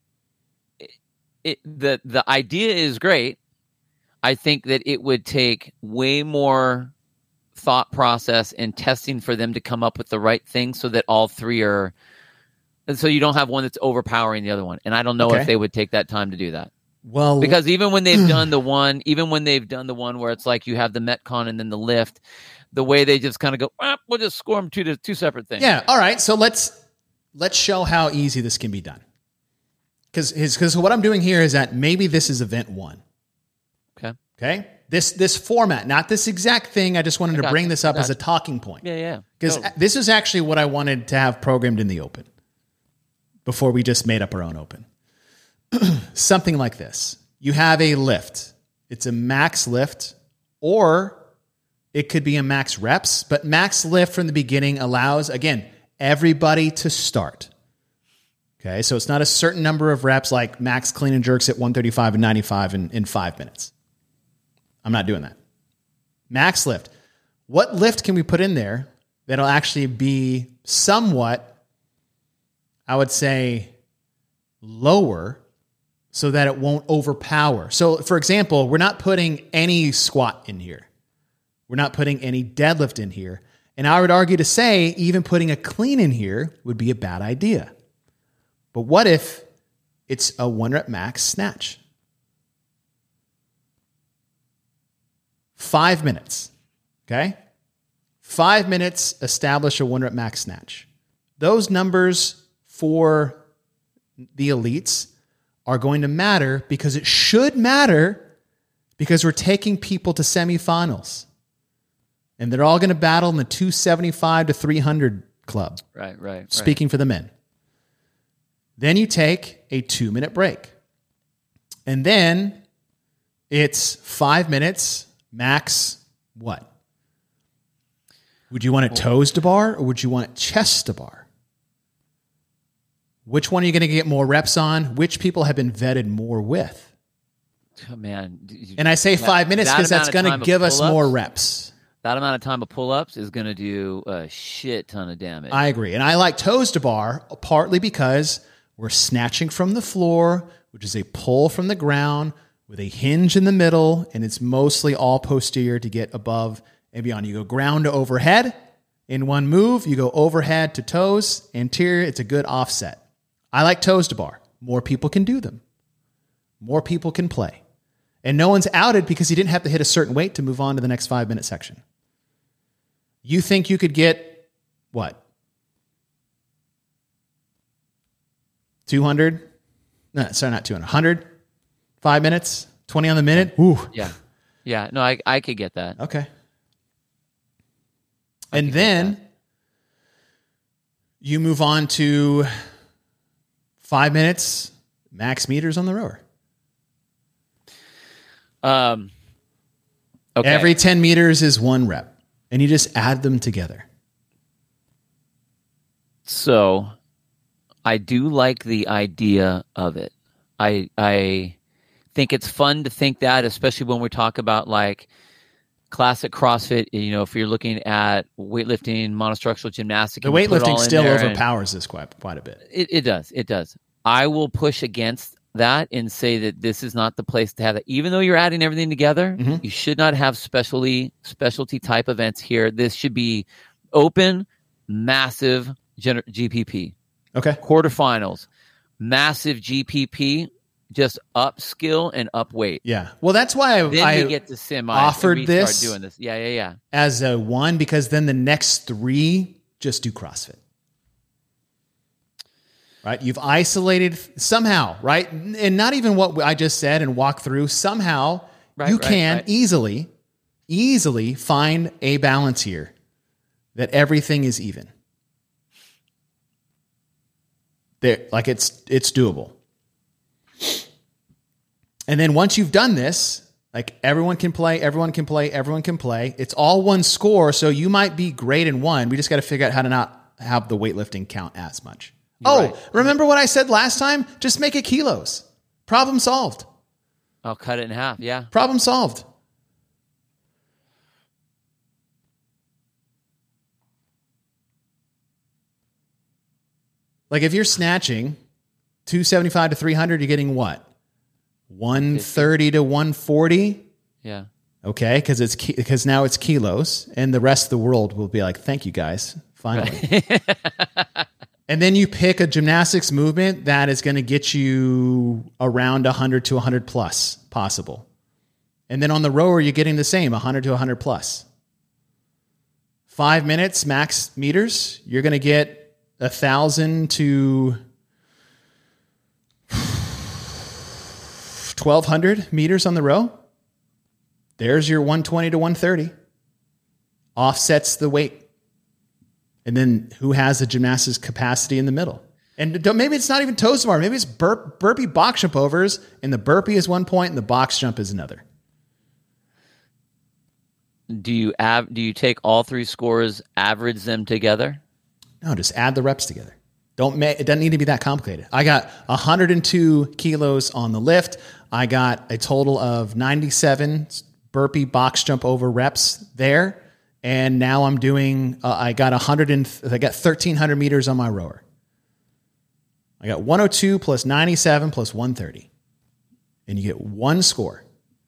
the idea is great. I think that it would take way more thought process and testing for them to come up with the right thing, so that all 3 are... And so you don't have one that's overpowering the other one. And I don't know if they would take that time to do that. Well, because even when they've done the one where it's like you have the Metcon and then the lift, the way they just kind of go, we'll just score them two separate things. Yeah. All right. So let's show how easy this can be done. Because what I'm doing here is that maybe this is event 1. Okay. This format, not this exact thing. I just wanted to bring this up as a talking point. Yeah. Because this is actually what I wanted to have programmed in the open before we just made up our own open. Something like this. You have a lift. It's a max lift, or it could be a max reps, but max lift from the beginning allows, again, everybody to start. Okay, so it's not a certain number of reps like max clean and jerks at 135 and 95 in 5 minutes. I'm not doing that. Max lift. What lift can we put in there that'll actually be somewhat, I would say, lower, so that it won't overpower? So, for example, we're not putting any squat in here. We're not putting any deadlift in here. And I would argue to say even putting a clean in here would be a bad idea. But what if it's a 1 rep max snatch? 5 minutes. Okay? 5 minutes, establish a 1 rep max snatch. Those numbers for the elites are going to matter, because it should matter, because we're taking people to semifinals. And they're all going to battle in the 275 to 300 club. Right. Speaking for the men. Then you take a 2-minute break. And then it's 5 minutes, max what? Would you want it toes to bar, or would you want it chest to bar? Which one are you going to get more reps on? Which people have been vetted more with? Oh, man. And I say 5 minutes because that's going to give us more reps. That amount of time of pull-ups is going to do a shit ton of damage. I agree. And I like toes to bar partly because we're snatching from the floor, which is a pull from the ground with a hinge in the middle, and it's mostly all posterior to get above and beyond. You go ground to overhead in one move. You go overhead to toes, anterior. It's a good offset. I like toes to bar. More people can do them. More people can play. And no one's outed because you didn't have to hit a certain weight to move on to the next 5-minute section. You think you could get, what? 200? No, sorry, not 200. 100? 5 minutes? 20 on the minute? Ooh. Yeah. Yeah. No, I could get that. Okay. And then you move on to 5 minutes, max meters on the rower. Okay. Every 10 meters is 1 rep. And you just add them together. So I do like the idea of it. I think it's fun to think that, especially when we talk about like classic CrossFit, you know, if you're looking at weightlifting, monostructural gymnastics. The weightlifting still overpowers this quite a bit. It does. It does. I will push against that and say that this is not the place to have it. Even though you're adding everything together, you should not have specialty type events here. This should be open, massive GPP. Okay. Quarterfinals, massive GPP, just up skill and up weight. Yeah. Well, that's why I you get to semi offered this start doing this. Yeah. As a 1, because then the next 3 just do CrossFit. Right? You've isolated somehow, right? And not even what I just said and walk through. Somehow you can easily find a balance here that everything is even. There, like it's doable. And then once you've done this, like everyone can play. It's all one score, so you might be great in one. We just got to figure out how to not have the weightlifting count as much. Remember what I said last time? Just make it kilos. Problem solved. I'll cut it in half, yeah. Problem solved. Like if you're snatching 275 to 300, you're getting what? 130 to 140? Yeah. Okay, because now it's kilos, and the rest of the world will be like, thank you guys, finally. Right. And then you pick a gymnastics movement that is going to get you around 100 to 100 plus possible. And then on the rower, you're getting the same, 100 to 100 plus. 5 minutes, max meters, you're going to get 1,000 to 1,200 meters on the row. There's your 120 to 130. Offsets the weight. And then who has the gymnastics capacity in the middle? And maybe it's not even toes to bar. Maybe it's burpee box jump overs, and the burpee is 1 point and the box jump is another. Do you take all 3 scores, average them together? No, just add the reps together. It doesn't need to be that complicated. I got 102 kilos on the lift. I got a total of 97 burpee box jump over reps there. And now I'm doing, I got 1,300 meters on my rower. I got 102 plus 97 plus 130. And you get 1 score.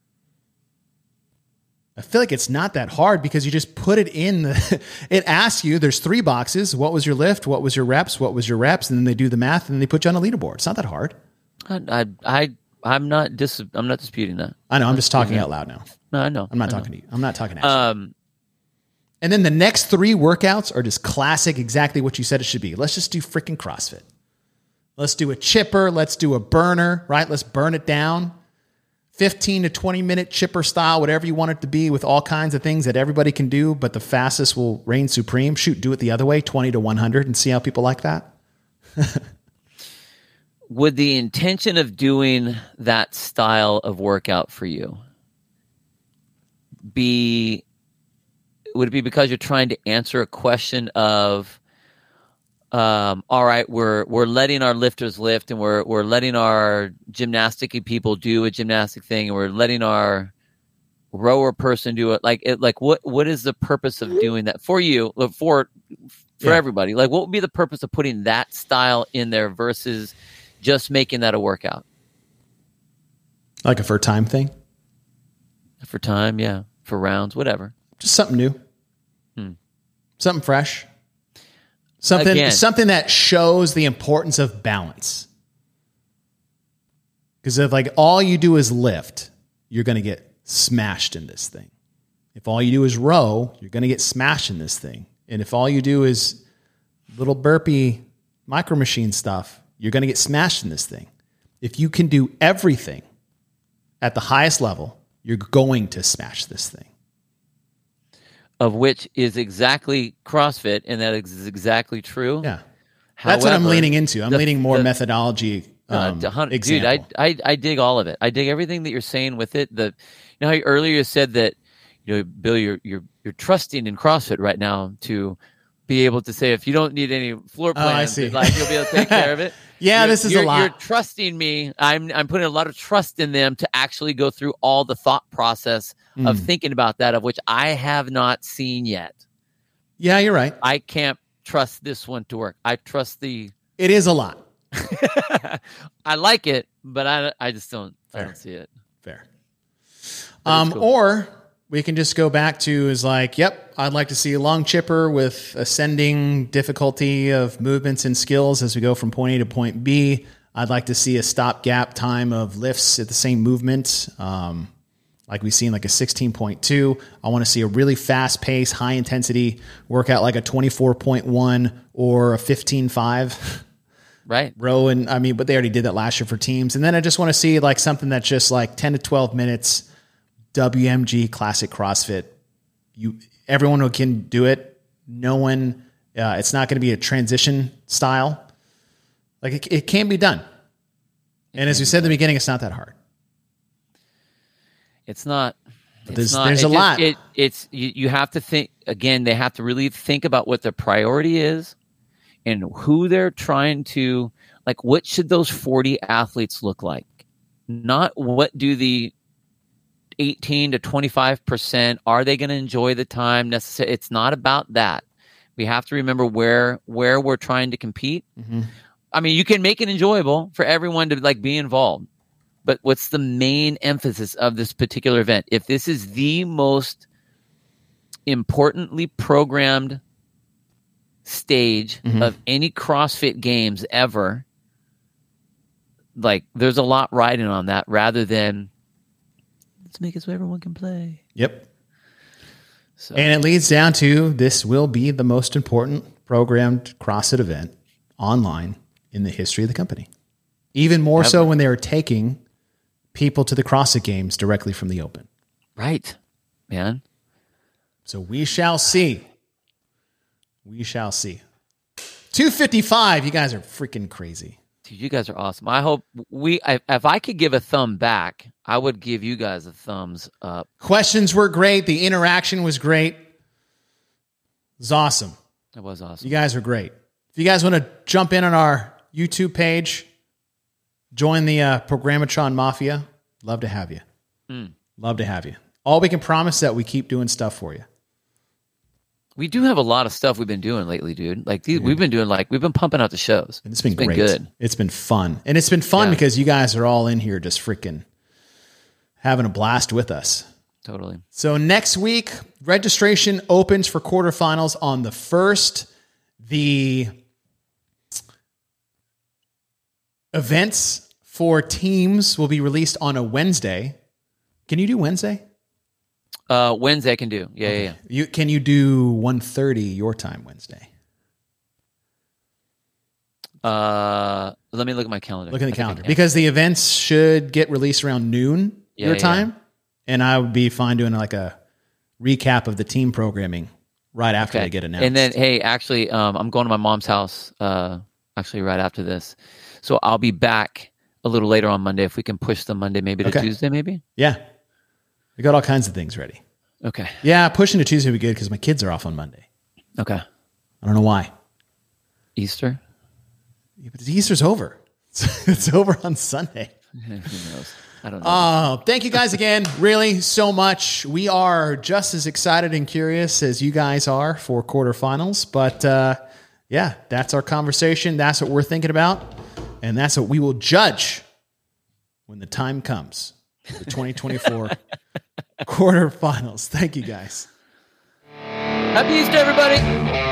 I feel like it's not that hard because you just put it in it asks you, there's 3 boxes. What was your lift? What was your reps? What was your reps? And then they do the math and then they put you on a leaderboard. It's not that hard. I'm not disputing that. I know. I'm just talking out loud now. No, I know. I'm not talking to you. I'm not talking to you. And then the next 3 workouts are just classic, exactly what you said it should be. Let's just do freaking CrossFit. Let's do a chipper. Let's do a burner, right? Let's burn it down. 15 to 20 minute chipper style, whatever you want it to be, with all kinds of things that everybody can do, but the fastest will reign supreme. Shoot, do it the other way, 20 to 100, and see how people like that. Would the intention of doing that style of workout for you would it be because you're trying to answer a question of, all right, we're letting our lifters lift, and we're letting our gymnastic people do a gymnastic thing, and we're letting our rower person do it? Like what is the purpose of doing that for you, for everybody? Like, what would be the purpose of putting that style in there versus just making that a workout? Like a for time thing? For time, yeah. For rounds, whatever. Just something new. Something fresh. Something that shows the importance of balance. Because if like all you do is lift, you're going to get smashed in this thing. If all you do is row, you're going to get smashed in this thing. And if all you do is little burpee micro machine stuff, you're going to get smashed in this thing. If you can do everything at the highest level, you're going to smash this thing. Of which is exactly CrossFit, and that is exactly true. Yeah. That's what I'm leaning into. I'm leaning more methodology. Dude, I dig all of it. I dig everything that you're saying with it. You know how earlier you said that, Bill, you're trusting in CrossFit right now to be able to say if you don't need any floor plans, like you'll be able to take care of it. Yeah, this is a lot. You're trusting me. I'm putting a lot of trust in them to actually go through all the thought process of thinking about that, of which I have not seen yet. Yeah, you're right. I can't trust this one to work. I trust It is a lot. I like it, but I just don't. I don't see it. Fair. Cool. Or we can just go back to is like, yep, I'd like to see a long chipper with ascending difficulty of movements and skills as we go from point A to point B. I'd like to see a stopgap time of lifts at the same movement, like we've seen like a 16.2. I want to see a really fast pace, high intensity workout like a 24.1 or a 15.5. Right. Row but they already did that last year for teams. And then I just want to see like something that's just like 10 to 12 minutes, WMG classic CrossFit. Everyone who can do it. No one, it's not going to be a transition style. Like it can be done. And as we said at the beginning, it's not that hard. It's not. There's a lot. You have to think again. They have to really think about what their priority is and who they're trying to, like, what should those 40 athletes look like? Not what do the 18 to 25%, are they going to enjoy the time necessarily? It's not about that. We have to remember where we're trying to compete. Mm-hmm. I mean, you can make it enjoyable for everyone to like be involved, but what's the main emphasis of this particular event? If this is the most importantly programmed stage of any CrossFit Games ever, like there's a lot riding on that rather than let's make it so everyone can play. Yep. So. And it leads down to this will be the most important programmed CrossFit event online in the history of the company. Even more so when they are taking people to the CrossFit Games directly from the Open. Right, man. So we shall see. We shall see. 255. You guys are freaking crazy. Dude, you guys are awesome. I hope if I could give a thumb back, I would give you guys a thumbs up. Questions were great. The interaction was great. It was awesome. It was awesome. You guys are great. If you guys want to jump in on our YouTube page, join the Programmatron Mafia. Love to have you. Love to have you. All we can promise that we keep doing stuff for you. We do have a lot of stuff we've been doing lately, dude. Like we've been pumping out the shows. And it's been great. Good. It's been fun. And it's been fun because you guys are all in here just freaking having a blast with us. Totally. So next week, registration opens for quarterfinals on the 1st. The events for teams will be released on a Wednesday. Can you do Wednesday? Wednesday I can do. Yeah, okay. Yeah. Can you do 1:30 your time Wednesday? Let me look at my calendar. Look at the calendar. Because the events should get released around noon your time. And I would be fine doing like a recap of the team programming right after they get announced. And then, hey, actually, I'm going to my mom's house actually right after this. So I'll be back a little later on Monday if we can push the Monday maybe to Tuesday maybe. Yeah. We got all kinds of things ready. Okay. Yeah, pushing to Tuesday would be good because my kids are off on Monday. Okay. I don't know why. Easter? Yeah, but Easter's over. It's over on Sunday. Who knows? I don't know. Oh, thank you guys again, really, so much. We are just as excited and curious as you guys are for quarterfinals. But yeah, that's our conversation. That's what we're thinking about. And that's what we will judge when the time comes. The 2024 quarterfinals. Thank you, guys. Happy Easter, everybody.